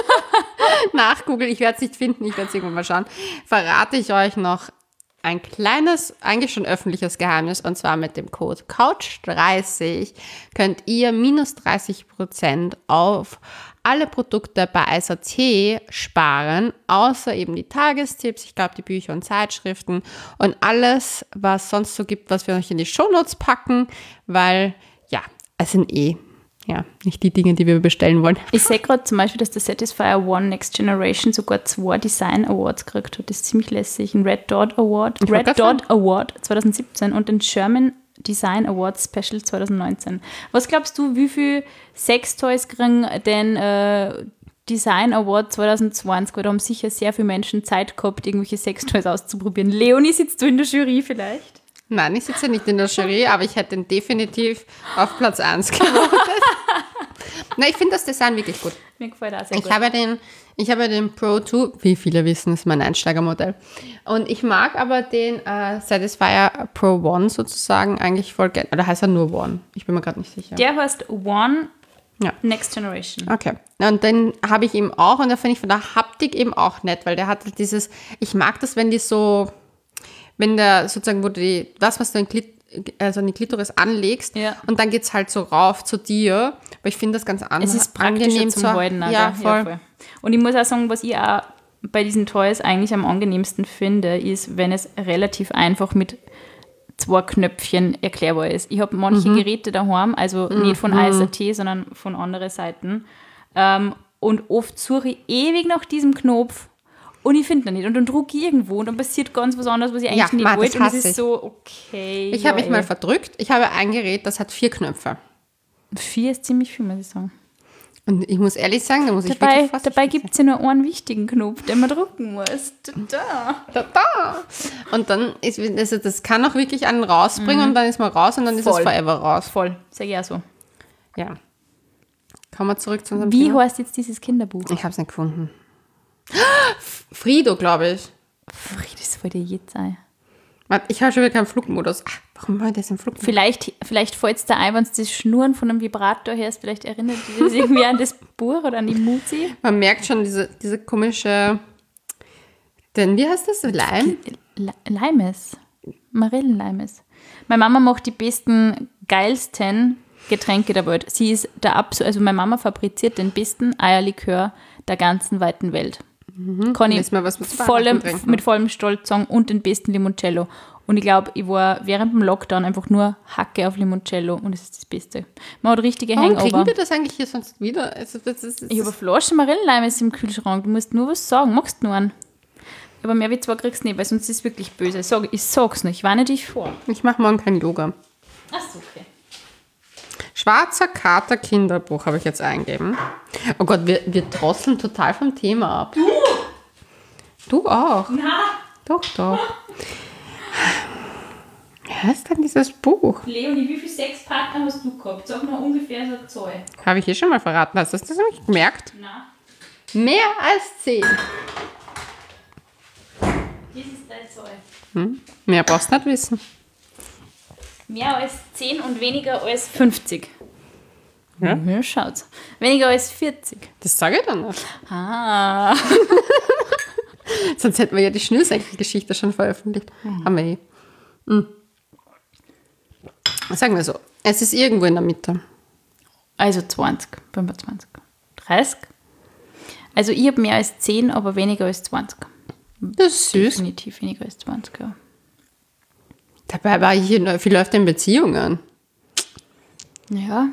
Speaker 1: nachgoogle, ich werde es nicht finden, ich werde es irgendwann mal schauen, verrate ich euch noch ein kleines, eigentlich schon öffentliches Geheimnis, und zwar mit dem Code Couch dreißig könnt ihr minus dreißig Prozent auf alle Produkte bei I S A T sparen, außer eben die Tagestipps, ich glaube die Bücher und Zeitschriften und alles, was sonst so gibt, was wir euch in die Shownotes packen, weil ja, es sind eh ja, nicht die Dinge, die wir bestellen wollen.
Speaker 2: Ich sehe gerade zum Beispiel, dass der Satisfyer One Next Generation sogar zwei Design Awards gekriegt hat. Das ist ziemlich lässig. Ein Red Dot Award,
Speaker 1: Ich
Speaker 2: Red Dot Award zwanzig siebzehn und den German Design Award Special zwanzig neunzehn. Was glaubst du, wie viel Sextoys kriegen den äh, Design Award zwanzig zwanzig? Weil da haben sicher sehr viele Menschen Zeit gehabt, irgendwelche Sextoys auszuprobieren. Leonie, sitzt du in der Jury vielleicht?
Speaker 1: Nein, ich sitze nicht in der Jury, aber ich hätte ihn definitiv auf Platz eins gewotet. Nein, ich finde das Design wirklich gut.
Speaker 2: Mir gefällt auch sehr
Speaker 1: ich
Speaker 2: gut.
Speaker 1: Habe den, ich habe den Pro zwei, wie viele wissen, ist mein Einsteigermodell. Und ich mag aber den äh, Satisfyer Pro One sozusagen eigentlich voll gerne. Oder heißt er nur One? Ich bin mir gerade nicht sicher.
Speaker 2: Der heißt One
Speaker 1: Ja.
Speaker 2: Next Generation.
Speaker 1: Okay. Und den habe ich eben auch und da finde ich von der Haptik eben auch nett, weil der hat halt dieses, ich mag das, wenn die so, wenn der sozusagen, wo du die, was, was du in Klit, also in die Klitoris anlegst
Speaker 2: Ja.
Speaker 1: und dann geht es halt so rauf zu dir. Aber ich finde das ganz an,
Speaker 2: Es ist praktischer
Speaker 1: angenehm
Speaker 2: zum
Speaker 1: zu
Speaker 2: Halten. auch,
Speaker 1: Ja,
Speaker 2: gell?
Speaker 1: voll.
Speaker 2: Ja, voll. Und ich muss auch sagen, was ich auch bei diesen Toys eigentlich am angenehmsten finde, ist, wenn es relativ einfach mit zwei Knöpfchen erklärbar ist. Ich habe manche
Speaker 1: Mhm.
Speaker 2: Geräte daheim, also nicht von I S A T, sondern von anderen Seiten. Ähm, und oft suche ich ewig nach diesem Knopf und ich finde ihn nicht. Und dann drücke ich irgendwo und dann passiert ganz was anderes, was ich eigentlich
Speaker 1: Ja,
Speaker 2: nicht
Speaker 1: Mann, das
Speaker 2: wollte. Und es
Speaker 1: hasse
Speaker 2: ist
Speaker 1: ich.
Speaker 2: so, okay.
Speaker 1: Ich
Speaker 2: ja,
Speaker 1: habe mich
Speaker 2: eh.
Speaker 1: mal verdrückt. Ich habe ein Gerät, das hat vier Knöpfe.
Speaker 2: Vier ist ziemlich viel, muss ich sagen.
Speaker 1: Und ich muss ehrlich sagen, da muss ich
Speaker 2: Dabei,
Speaker 1: wirklich fast
Speaker 2: dabei gibt es ja nur einen wichtigen Knopf, den man drücken muss. Da.
Speaker 1: Da, da. Und dann ist, also das kann auch wirklich einen rausbringen und dann ist man raus und dann ist
Speaker 2: Voll.
Speaker 1: es forever raus.
Speaker 2: Voll, sag ich auch so.
Speaker 1: Ja. Kommen wir zurück zu unserem
Speaker 2: Wie
Speaker 1: Thema.
Speaker 2: heißt jetzt dieses Kinderbuch?
Speaker 1: Ich habe es nicht gefunden. Frido, glaube ich.
Speaker 2: Fried, das wollte ich jetzt sein.
Speaker 1: Warte, ich habe schon wieder keinen Flugmodus. Ach, warum war das im Flugmodus?
Speaker 2: Vielleicht, vielleicht fällt es da ein, wenn du das Schnurren von einem Vibrator hörst, vielleicht erinnert dich das irgendwie an das Buch oder an die Muzi.
Speaker 1: Man merkt schon diese, diese komische, denn wie heißt das? Leim?
Speaker 2: Le- Limes. Marillenlimes. Meine Mama macht die besten, geilsten Getränke der Welt. Sie ist der Abs- also meine Mama fabriziert den besten Eierlikör der ganzen weiten Welt. Kann ich
Speaker 1: Müssen wir was mit
Speaker 2: vollem,
Speaker 1: Weihnachten trinken.
Speaker 2: mit vollem Stolz sagen und den besten Limoncello. Und ich glaube, ich war während dem Lockdown einfach nur Hacke auf Limoncello und es ist das Beste. Man hat richtige
Speaker 1: Warum kriegen
Speaker 2: Hangover.
Speaker 1: wir das eigentlich hier sonst wieder? Also das ist, das
Speaker 2: Ich habe eine
Speaker 1: ist,
Speaker 2: Flasche Marillenlimes im Kühlschrank. Du musst nur was sagen. Magst du nur einen? Aber mehr wie zwei kriegst du nicht, weil sonst ist es wirklich böse. Sag, ich sag's noch, ich warne dich vor.
Speaker 1: ich mache morgen kein Yoga.
Speaker 2: Ach so, okay.
Speaker 1: Schwarzer Kater Kinderbuch habe ich jetzt eingeben. Oh Gott, wir, wir drosseln total vom Thema ab. Du! Du auch.
Speaker 2: Na,
Speaker 1: Doch, doch. Wie heißt denn dieses Buch?
Speaker 2: Leonie, wie viele Sexpartner hast du gehabt? Sag mal ungefähr so eine Zahl.
Speaker 1: Habe ich eh schon mal verraten. Hast du das nicht gemerkt?
Speaker 2: Na,
Speaker 1: Mehr als zehn.
Speaker 2: das ist deine Zahl.
Speaker 1: Hm? Mehr brauchst du nicht wissen.
Speaker 2: Mehr als zehn und weniger als fünfzig.
Speaker 1: Ja?
Speaker 2: Ja, schaut's. Weniger als vierzig.
Speaker 1: Das sage ich dann nicht.
Speaker 2: Ah.
Speaker 1: Sonst hätten wir ja die Schnürsenkel-Geschichte schon veröffentlicht. Haben wir eh. Hm. Sagen wir so, es ist irgendwo in der Mitte.
Speaker 2: Also zwanzig, fünfundzwanzig, dreißig. Also ich habe mehr als zehn, aber weniger als zwanzig.
Speaker 1: Das ist süß.
Speaker 2: Definitiv weniger als zwanzig, ja.
Speaker 1: Dabei war ich hier, wie läuft denn Beziehungen?
Speaker 2: Ja.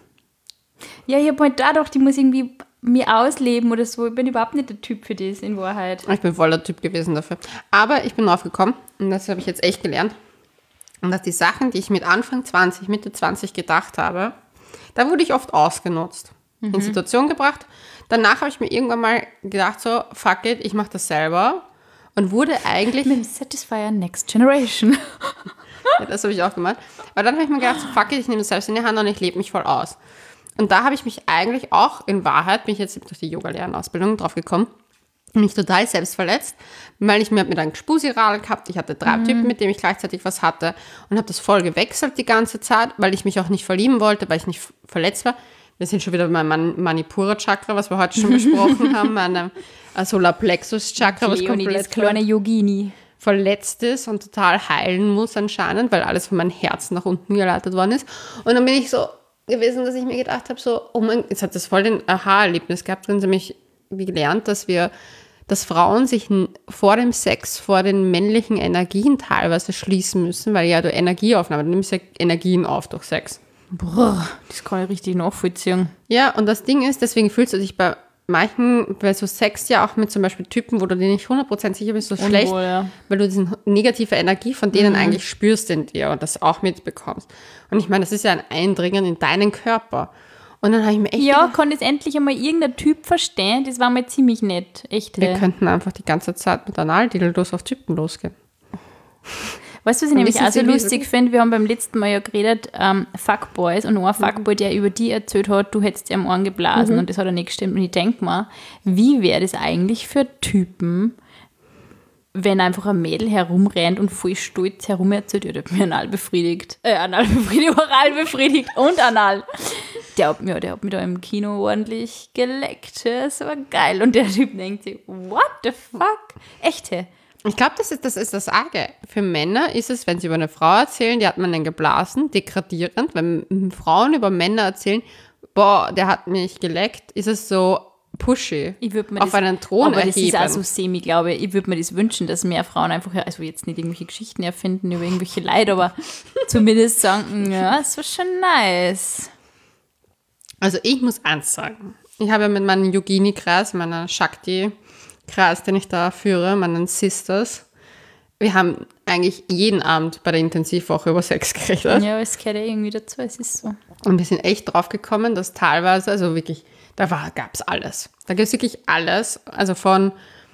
Speaker 2: Ja, ich habe halt da doch, die muss irgendwie mir ausleben oder so. Ich bin überhaupt nicht der Typ für das, in Wahrheit.
Speaker 1: Ich bin voll der Typ gewesen dafür. Aber ich bin draufgekommen, und das habe ich jetzt echt gelernt, und dass die Sachen, die ich mit Anfang zwanzig, Mitte zwanzig gedacht habe, da wurde ich oft ausgenutzt. Mhm. In Situationen gebracht. Danach habe ich mir irgendwann mal gedacht, so, fuck it, ich mache das selber. Und wurde eigentlich...
Speaker 2: Mit dem Satisfier Next Generation.
Speaker 1: Ja, das habe ich auch gemacht. Aber dann habe ich mir gedacht, so, fuck it, ich nehme das selbst in die Hand und ich lebe mich voll aus. Und da habe ich mich eigentlich auch, in Wahrheit, bin ich jetzt durch die Yoga-Lernausbildung drauf gekommen, mich total selbst verletzt, weil ich mir mit einem Spusiral gehabt, ich hatte drei mhm. Typen, mit denen ich gleichzeitig was hatte und habe das voll gewechselt die ganze Zeit, weil ich mich auch nicht verlieben wollte, weil ich nicht verletzt war. Wir sind schon wieder bei meinem Manipura-Chakra, was wir heute schon besprochen haben, meinem Solarplexus-Chakra, was komplett
Speaker 2: das kleine Yogini
Speaker 1: verletzt ist und total heilen muss anscheinend, weil alles von meinem Herzen nach unten geleitet worden ist. Und dann bin ich so gewesen, dass ich mir gedacht habe, so, oh mein, jetzt hat das voll den Aha-Erlebnis gehabt, und nämlich wie gelernt, dass wir, dass Frauen sich vor dem Sex vor den männlichen Energien teilweise schließen müssen, weil ja du Energie aufnimmst, du nimmst ja Energien auf durch Sex.
Speaker 2: Boah, das kann ich richtig nachvollziehen.
Speaker 1: Ja, und das Ding ist, deswegen fühlst du dich bei manchen, bei so Sex ja auch mit zum Beispiel Typen, wo du dir nicht hundert Prozent sicher bist, so Unwohl, schlecht, ja. weil du diese negative Energie von denen mhm. eigentlich spürst in dir und das auch mitbekommst. Und ich meine, das ist ja ein Eindringen in deinen Körper. Und dann habe ich mir echt
Speaker 2: Ja,
Speaker 1: gedacht,
Speaker 2: kann das endlich einmal irgendein Typ verstehen? Das war mal ziemlich nett. Echt.
Speaker 1: Wir könnten einfach die ganze Zeit mit Analdildos auf Typen losgehen.
Speaker 2: Weißt du, was ich nämlich auch so lustig finde? Wir haben beim letzten Mal ja geredet, ähm, Fuckboys, und ein Fuckboy, der über die erzählt hat, du hättest dir am Ohren geblasen, mhm. und das hat er nicht gestimmt. Und ich denke mal, wie wäre das eigentlich für Typen, wenn einfach ein Mädel herumrennt und voll stolz herum erzählt, ja, der hat mich anal befriedigt, äh, anal befriedigt, oral befriedigt und anal. Der hat, ja, der hat mich da im Kino ordentlich geleckt. Das war geil. Und der Typ denkt sich, what the fuck? Echt, hey?
Speaker 1: Ich glaube, das ist, das ist das Arge. Für Männer ist es, wenn sie über eine Frau erzählen, die hat man dann geblasen, degradierend. Wenn Frauen über Männer erzählen, boah, der hat mich geleckt, ist es so pushy,
Speaker 2: ich mir
Speaker 1: auf
Speaker 2: das,
Speaker 1: einen Thron
Speaker 2: aber
Speaker 1: erheben.
Speaker 2: Das ist auch so semi, glaube ich. Ich würde mir das wünschen, dass mehr Frauen einfach, also jetzt nicht irgendwelche Geschichten erfinden über irgendwelche Leute, aber zumindest sagen, ja, es war schon nice.
Speaker 1: Also ich muss eins sagen. Ich habe ja mit meinem Yogini-Kreis, meiner Shakti-Kreis, den ich da führe, meinen Sisters, wir haben eigentlich jeden Abend bei der Intensivwoche über Sex geredet.
Speaker 2: Ja, es gehört ja irgendwie dazu, es ist so.
Speaker 1: Und wir sind echt drauf gekommen, dass teilweise, also wirklich, da gab es alles. Da gibt es wirklich alles, also von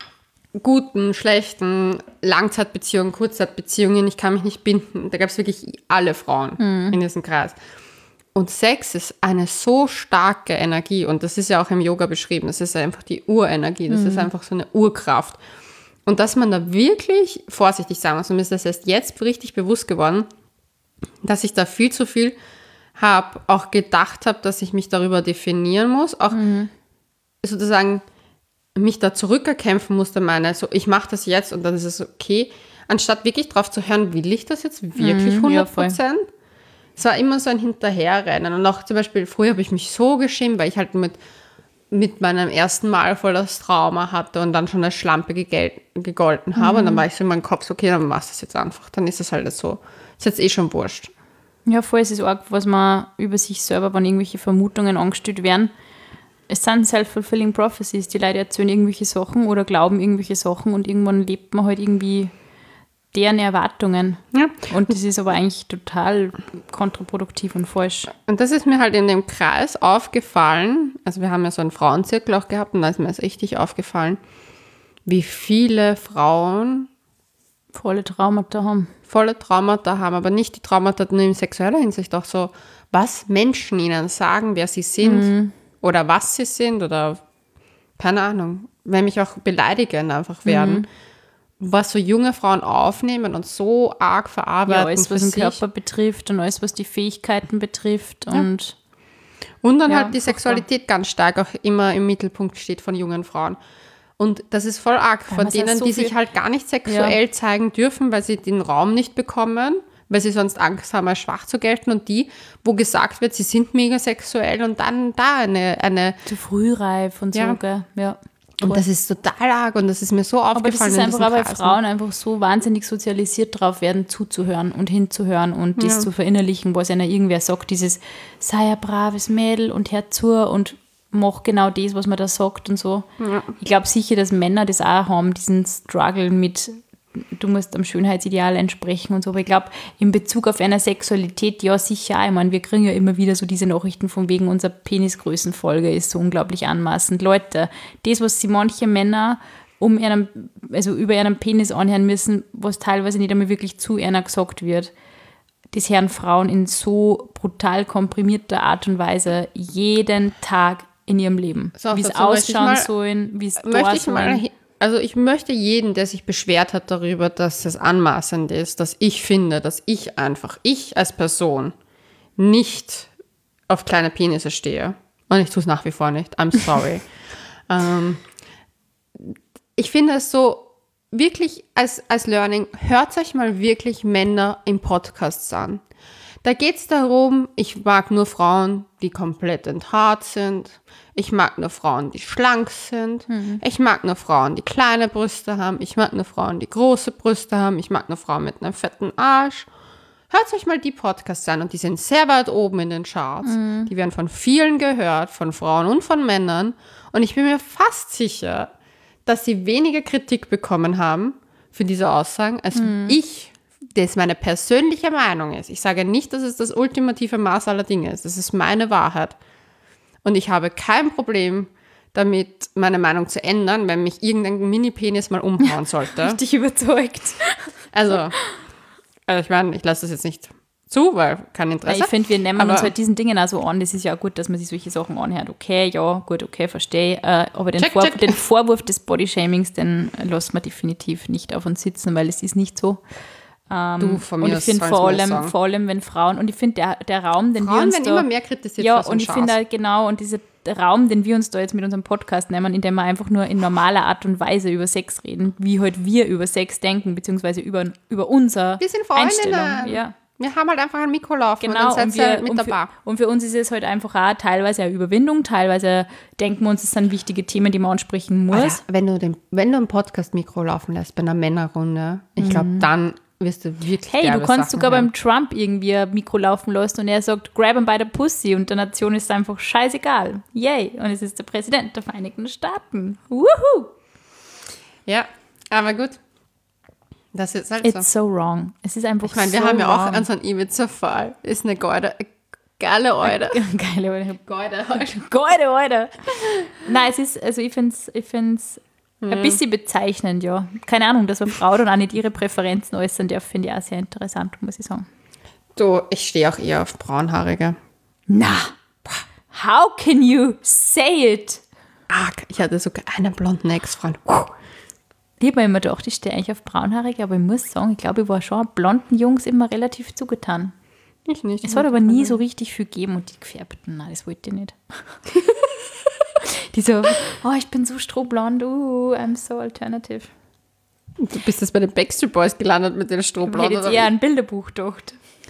Speaker 1: guten, schlechten, Langzeitbeziehungen, Kurzzeitbeziehungen, ich kann mich nicht binden. Da gab es wirklich alle Frauen mhm. in diesem Kreis. Und Sex ist eine so starke Energie, und das ist ja auch im Yoga beschrieben, das ist einfach die Urenergie, das mhm. ist einfach so eine Urkraft. Und dass man da wirklich vorsichtig sein muss, und mir ist das erst jetzt richtig bewusst geworden, dass ich da viel zu viel habe, auch gedacht habe, dass ich mich darüber definieren muss, auch mhm. sozusagen mich da zurückerkämpfen musste, meine, so ich mache das jetzt und dann ist es okay, anstatt wirklich drauf zu hören, will ich das jetzt wirklich hundert Prozent? Ja, es war immer so ein Hinterherrennen. Und auch zum Beispiel, früher habe ich mich so geschämt, weil ich halt mit, mit meinem ersten Mal voll das Trauma hatte und dann schon als Schlampe gegel- gegolten habe. Mhm. Und dann war ich so in meinem Kopf, okay, dann machst du das jetzt einfach. Dann ist es halt so. Ist jetzt eh schon wurscht.
Speaker 2: Ja, voll, es ist arg, was man über sich selber, wenn irgendwelche Vermutungen angestellt werden. Es sind self-fulfilling prophecies. Die Leute erzählen irgendwelche Sachen oder glauben irgendwelche Sachen und irgendwann lebt man halt irgendwie deren Erwartungen. Ja. Und das ist aber eigentlich total kontraproduktiv und falsch.
Speaker 1: Und das ist mir halt in dem Kreis aufgefallen, also wir haben ja so einen Frauenzirkel auch gehabt und da ist mir das richtig aufgefallen, wie viele Frauen
Speaker 2: volle Traumata haben.
Speaker 1: Volle Traumata haben, aber nicht die Traumata nur in sexueller Hinsicht, auch so, was Menschen ihnen sagen, wer sie sind mhm. oder was sie sind oder keine Ahnung, wenn mich auch beleidigend einfach werden. Mhm. Was so junge Frauen aufnehmen und so arg verarbeiten.
Speaker 2: Ja, alles, was den Körper betrifft und alles, was die Fähigkeiten betrifft.
Speaker 1: Ja.
Speaker 2: Und,
Speaker 1: und dann ja, halt die Sexualität so ganz stark auch immer im Mittelpunkt steht von jungen Frauen. Und das ist voll arg von denen, so die sich halt gar nicht sexuell ja. zeigen dürfen, weil sie den Raum nicht bekommen, weil sie sonst Angst haben, als schwach zu gelten. Und die, wo gesagt wird, sie sind mega sexuell und dann da eine... eine
Speaker 2: zu frühreif und
Speaker 1: ja.
Speaker 2: so, gell? Ja.
Speaker 1: Und das ist total arg und das ist mir so aufgefallen.
Speaker 2: Aber das ist
Speaker 1: in
Speaker 2: einfach,
Speaker 1: diesen
Speaker 2: weil
Speaker 1: Kreisen.
Speaker 2: Frauen einfach so wahnsinnig sozialisiert drauf werden, zuzuhören und hinzuhören und das
Speaker 1: Ja.
Speaker 2: zu verinnerlichen, was einer irgendwer sagt, dieses sei ein braves Mädel und hör zu und mach genau das, was man da sagt und so.
Speaker 1: Ja.
Speaker 2: Ich glaube sicher, dass Männer das auch haben, diesen Struggle mit, du musst am Schönheitsideal entsprechen und so. Aber ich glaube, in Bezug auf eine Sexualität, ja sicher auch. Ich meine, wir kriegen ja immer wieder so diese Nachrichten von wegen, unserer Penisgrößenfolge ist so unglaublich anmaßend. Leute, das, was sie manche Männer um ihren, also über ihren Penis anhören müssen, was teilweise nicht einmal wirklich zu einer gesagt wird, das hören Frauen in so brutal komprimierter Art und Weise jeden Tag in ihrem Leben.
Speaker 1: So,
Speaker 2: wie es
Speaker 1: dazu möchte ich
Speaker 2: ausschauen
Speaker 1: mal-
Speaker 2: sollen, wie es da
Speaker 1: Möchte ich mal,
Speaker 2: sollen.
Speaker 1: also ich möchte jeden, der sich beschwert hat darüber, dass es anmaßend ist, dass ich finde, dass ich einfach, ich als Person nicht auf kleine Penisse stehe. Und ich tue es nach wie vor nicht. I'm sorry. ähm, ich finde es so wirklich als, als Learning, hört euch mal wirklich Männer im Podcast an. Da geht es darum, ich mag nur Frauen, die komplett enthaart sind. Ich mag nur Frauen, die schlank sind. Mhm. Ich mag nur Frauen, die kleine Brüste haben. Ich mag nur Frauen, die große Brüste haben. Ich mag nur Frauen mit einem fetten Arsch. Hört euch mal die Podcasts an und die sind sehr weit oben in den Charts. Mhm. Die werden von vielen gehört, von Frauen und von Männern. Und ich bin mir fast sicher, dass sie weniger Kritik bekommen haben für diese Aussagen, als mhm. ich, das meine persönliche Meinung ist. Ich sage nicht, dass es das ultimative Maß aller Dinge ist. Das ist meine Wahrheit. Und ich habe kein Problem damit, meine Meinung zu ändern, wenn mich irgendein Mini-Penis mal umhauen sollte.
Speaker 2: Richtig überzeugt.
Speaker 1: Also, also ich meine, ich lasse das jetzt nicht zu, weil kein Interesse.
Speaker 2: Ich finde, wir nehmen
Speaker 1: aber
Speaker 2: uns halt diesen Dingen auch so an. Das ist ja auch gut, dass man sich solche Sachen anhört. Okay, ja, gut, okay, verstehe. Äh, aber den,
Speaker 1: check,
Speaker 2: Vor-
Speaker 1: check.
Speaker 2: den Vorwurf des Bodyshamings, den lassen wir definitiv nicht auf uns sitzen, weil es ist nicht so. Ähm,
Speaker 1: Du, von mir
Speaker 2: und ich
Speaker 1: aus
Speaker 2: finde
Speaker 1: sollen's
Speaker 2: vor
Speaker 1: mir
Speaker 2: allem,
Speaker 1: sagen.
Speaker 2: vor allem, wenn Frauen, und ich finde, der, der Raum, den wir
Speaker 1: Frauen
Speaker 2: uns
Speaker 1: werden
Speaker 2: da...
Speaker 1: immer mehr kritisiert
Speaker 2: Ja,
Speaker 1: für so
Speaker 2: und
Speaker 1: einen
Speaker 2: ich
Speaker 1: Schatz.
Speaker 2: finde halt genau, und dieser Raum, den wir uns da jetzt mit unserem Podcast nehmen, in dem wir einfach nur in normaler Art und Weise über Sex reden, wie halt wir über Sex denken, beziehungsweise über, über unser
Speaker 1: Wir sind
Speaker 2: Einstellung.
Speaker 1: Freundinnen.
Speaker 2: Ja.
Speaker 1: Wir haben halt einfach ein Mikro laufen
Speaker 2: Genau,
Speaker 1: und dann
Speaker 2: und,
Speaker 1: seid ihr
Speaker 2: wir,
Speaker 1: halt mit
Speaker 2: und,
Speaker 1: dabei.
Speaker 2: für, und für uns ist es halt einfach auch teilweise eine Überwindung, teilweise denken wir uns, es sind wichtige Themen, die man ansprechen muss.
Speaker 1: Alter, wenn du den, wenn du ein Podcast-Mikro laufen lässt bei einer Männerrunde, ich glaube, dann wirst du wirklich
Speaker 2: Hey, du
Speaker 1: derbe
Speaker 2: kannst
Speaker 1: Sachen
Speaker 2: sogar
Speaker 1: hören.
Speaker 2: beim Trump irgendwie ein Mikro laufen lassen und er sagt, grab him by the pussy und der Nation ist einfach scheißegal. Yay. Und es ist der Präsident der Vereinigten Staaten. Woohoo.
Speaker 1: Ja, aber gut. Das ist halt
Speaker 2: It's
Speaker 1: so.
Speaker 2: so wrong. Es ist einfach
Speaker 1: Ich meine, wir
Speaker 2: so
Speaker 1: haben ja auch
Speaker 2: wrong.
Speaker 1: unseren Ibiza-Fall. Ist eine geile, geile Eude.
Speaker 2: Geile Eude.
Speaker 1: Geile
Speaker 2: Geile Eude. Nein, es ist, also ich finde es ich find's
Speaker 1: Mhm.
Speaker 2: ein bisschen bezeichnend, ja. Keine Ahnung, dass eine Frau dann auch nicht ihre Präferenzen äußern darf, finde ich auch sehr interessant, muss ich sagen.
Speaker 1: Du, ich stehe auch eher auf Braunhaarige.
Speaker 2: Na, how can you say it?
Speaker 1: Arg, ich hatte sogar einen blonden Ex-Freund.
Speaker 2: Ich habe mir immer gedacht, ich stehe eigentlich auf Braunhaarige, aber ich muss sagen, ich glaube, ich war schon blonden Jungs immer relativ zugetan.
Speaker 1: Ich nicht.
Speaker 2: Es hat aber nie so richtig viel gegeben und die gefärbten, nein, das wollte ich nicht. Die so, oh, ich bin so strohblond, uh, I'm so alternative.
Speaker 1: Du bist jetzt bei den Backstreet Boys gelandet mit den
Speaker 2: Ich hätte
Speaker 1: Strohblonden.
Speaker 2: jetzt eher ein Bilderbuch gedacht.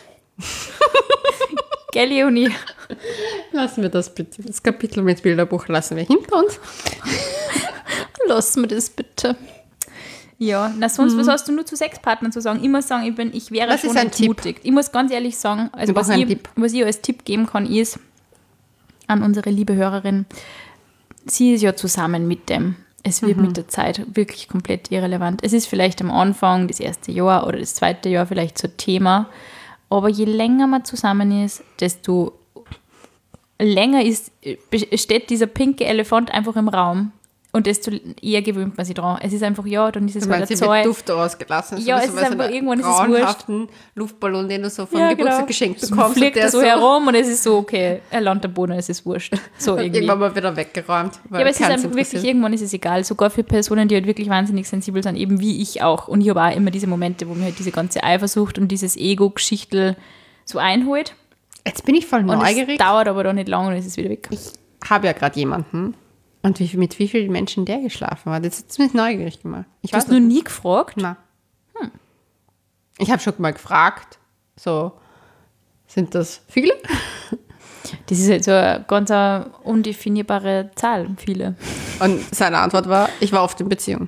Speaker 2: Gell, Leonie?
Speaker 1: Lassen wir das bitte. Das Kapitel mit Bilderbuch lassen wir hinter uns.
Speaker 2: Lass mir das bitte. Ja, na sonst, was hast du nur zu Sexpartnern zu sagen? Ich muss sagen, ich, bin, ich wäre
Speaker 1: Was
Speaker 2: schon
Speaker 1: ist ein
Speaker 2: entmutigt. Ich muss ganz ehrlich sagen, also
Speaker 1: Wir
Speaker 2: was
Speaker 1: brauchen einen
Speaker 2: ich,
Speaker 1: Tipp.
Speaker 2: was ich als Tipp geben kann, ist an unsere liebe Hörerin, sie ist ja zusammen mit dem. Es wird
Speaker 1: Mhm.
Speaker 2: mit der Zeit wirklich komplett irrelevant. Es ist vielleicht am Anfang, das erste Jahr oder das zweite Jahr vielleicht so Thema, aber je länger man zusammen ist, desto länger ist, steht dieser pinke Elefant einfach im Raum und desto eher gewöhnt man sich dran. Es ist einfach, ja, dann ist es
Speaker 1: Ich
Speaker 2: halt
Speaker 1: meine,
Speaker 2: ein
Speaker 1: sie wird
Speaker 2: Zeug.
Speaker 1: Duft ausgelassen.
Speaker 2: Ja, es
Speaker 1: so
Speaker 2: ist
Speaker 1: wie so
Speaker 2: einfach,
Speaker 1: einen
Speaker 2: irgendwann ist es wurscht.
Speaker 1: grauenhaften Luftballon, den du so vom
Speaker 2: Ja,
Speaker 1: Geburtstag
Speaker 2: genau.
Speaker 1: geschenkt
Speaker 2: Es
Speaker 1: bekommst.
Speaker 2: fliegt
Speaker 1: und
Speaker 2: er so
Speaker 1: der
Speaker 2: herum und es ist so, okay, er landet am Boden, es ist wurscht. So irgendwie.
Speaker 1: irgendwann mal wieder weggeräumt. Weil
Speaker 2: Ja, aber es ist
Speaker 1: keins
Speaker 2: einfach wirklich,
Speaker 1: interessiert.
Speaker 2: irgendwann ist es egal, sogar für Personen, die halt wirklich wahnsinnig sensibel sind, eben wie ich auch. Und ich habe auch immer diese Momente, wo mir halt diese ganze Eifersucht und dieses Ego-Geschichtel so einholt.
Speaker 1: Jetzt bin ich voll
Speaker 2: Und
Speaker 1: neugierig.
Speaker 2: es dauert aber doch nicht lange und es ist wieder weg.
Speaker 1: Ich habe ja gerade jemanden. Und wie, mit wie vielen Menschen der geschlafen hat. Jetzt hat es mich neugierig gemacht. Ich
Speaker 2: Du hast
Speaker 1: weiß
Speaker 2: noch
Speaker 1: nicht.
Speaker 2: nie gefragt?
Speaker 1: Na. Hm. Ich habe schon mal gefragt, so, sind das viele?
Speaker 2: Das ist halt so eine ganz eine undefinierbare Zahl, viele.
Speaker 1: Und seine Antwort war, ich war oft in Beziehung.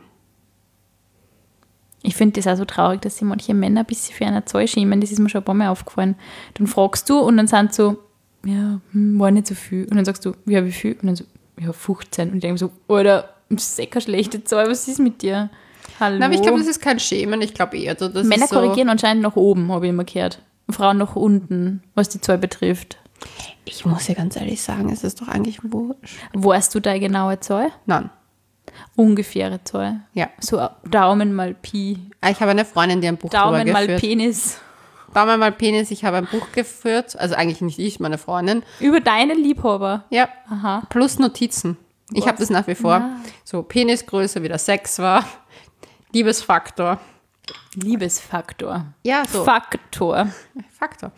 Speaker 2: Ich finde das auch so traurig, dass sich manche Männer ein bisschen für eine Zahl schämen. Das ist mir schon ein paar Mal aufgefallen. Dann fragst du und dann sind so, ja, hm, war nicht so viel. Und dann sagst du, ja, wie viel? Und dann so, ja, fünfzehn. Und ich denke so, Alter, das ist eh keine schlechte Zahl, was ist mit dir? Hallo.
Speaker 1: Na, aber ich glaube, das ist kein Schämen. Ich glaube eher, so, das
Speaker 2: Männer
Speaker 1: ist so,
Speaker 2: korrigieren anscheinend nach oben, habe ich immer gehört. Frauen nach unten, was die Zahl betrifft.
Speaker 1: ich muss ja ganz ehrlich sagen, es ist doch eigentlich wurscht.
Speaker 2: Weißt du deine genaue Zahl?
Speaker 1: Nein.
Speaker 2: Ungefähre Zahl.
Speaker 1: Ja.
Speaker 2: So Daumen mal Pi.
Speaker 1: Ich habe eine Freundin, die ein Buch
Speaker 2: Daumen
Speaker 1: drüber
Speaker 2: mal
Speaker 1: geführt.
Speaker 2: Penis.
Speaker 1: Daumen mal Penis. Ich habe ein Buch geführt. Also eigentlich nicht ich, meine Freundin.
Speaker 2: Über deine Liebhaber.
Speaker 1: Ja.
Speaker 2: Aha.
Speaker 1: Plus Notizen. Ich
Speaker 2: Was?
Speaker 1: habe das nach wie vor.
Speaker 2: Ja.
Speaker 1: So Penisgröße, wie der Sex war. Liebesfaktor.
Speaker 2: Liebesfaktor.
Speaker 1: Ja, so.
Speaker 2: Faktor.
Speaker 1: Faktor.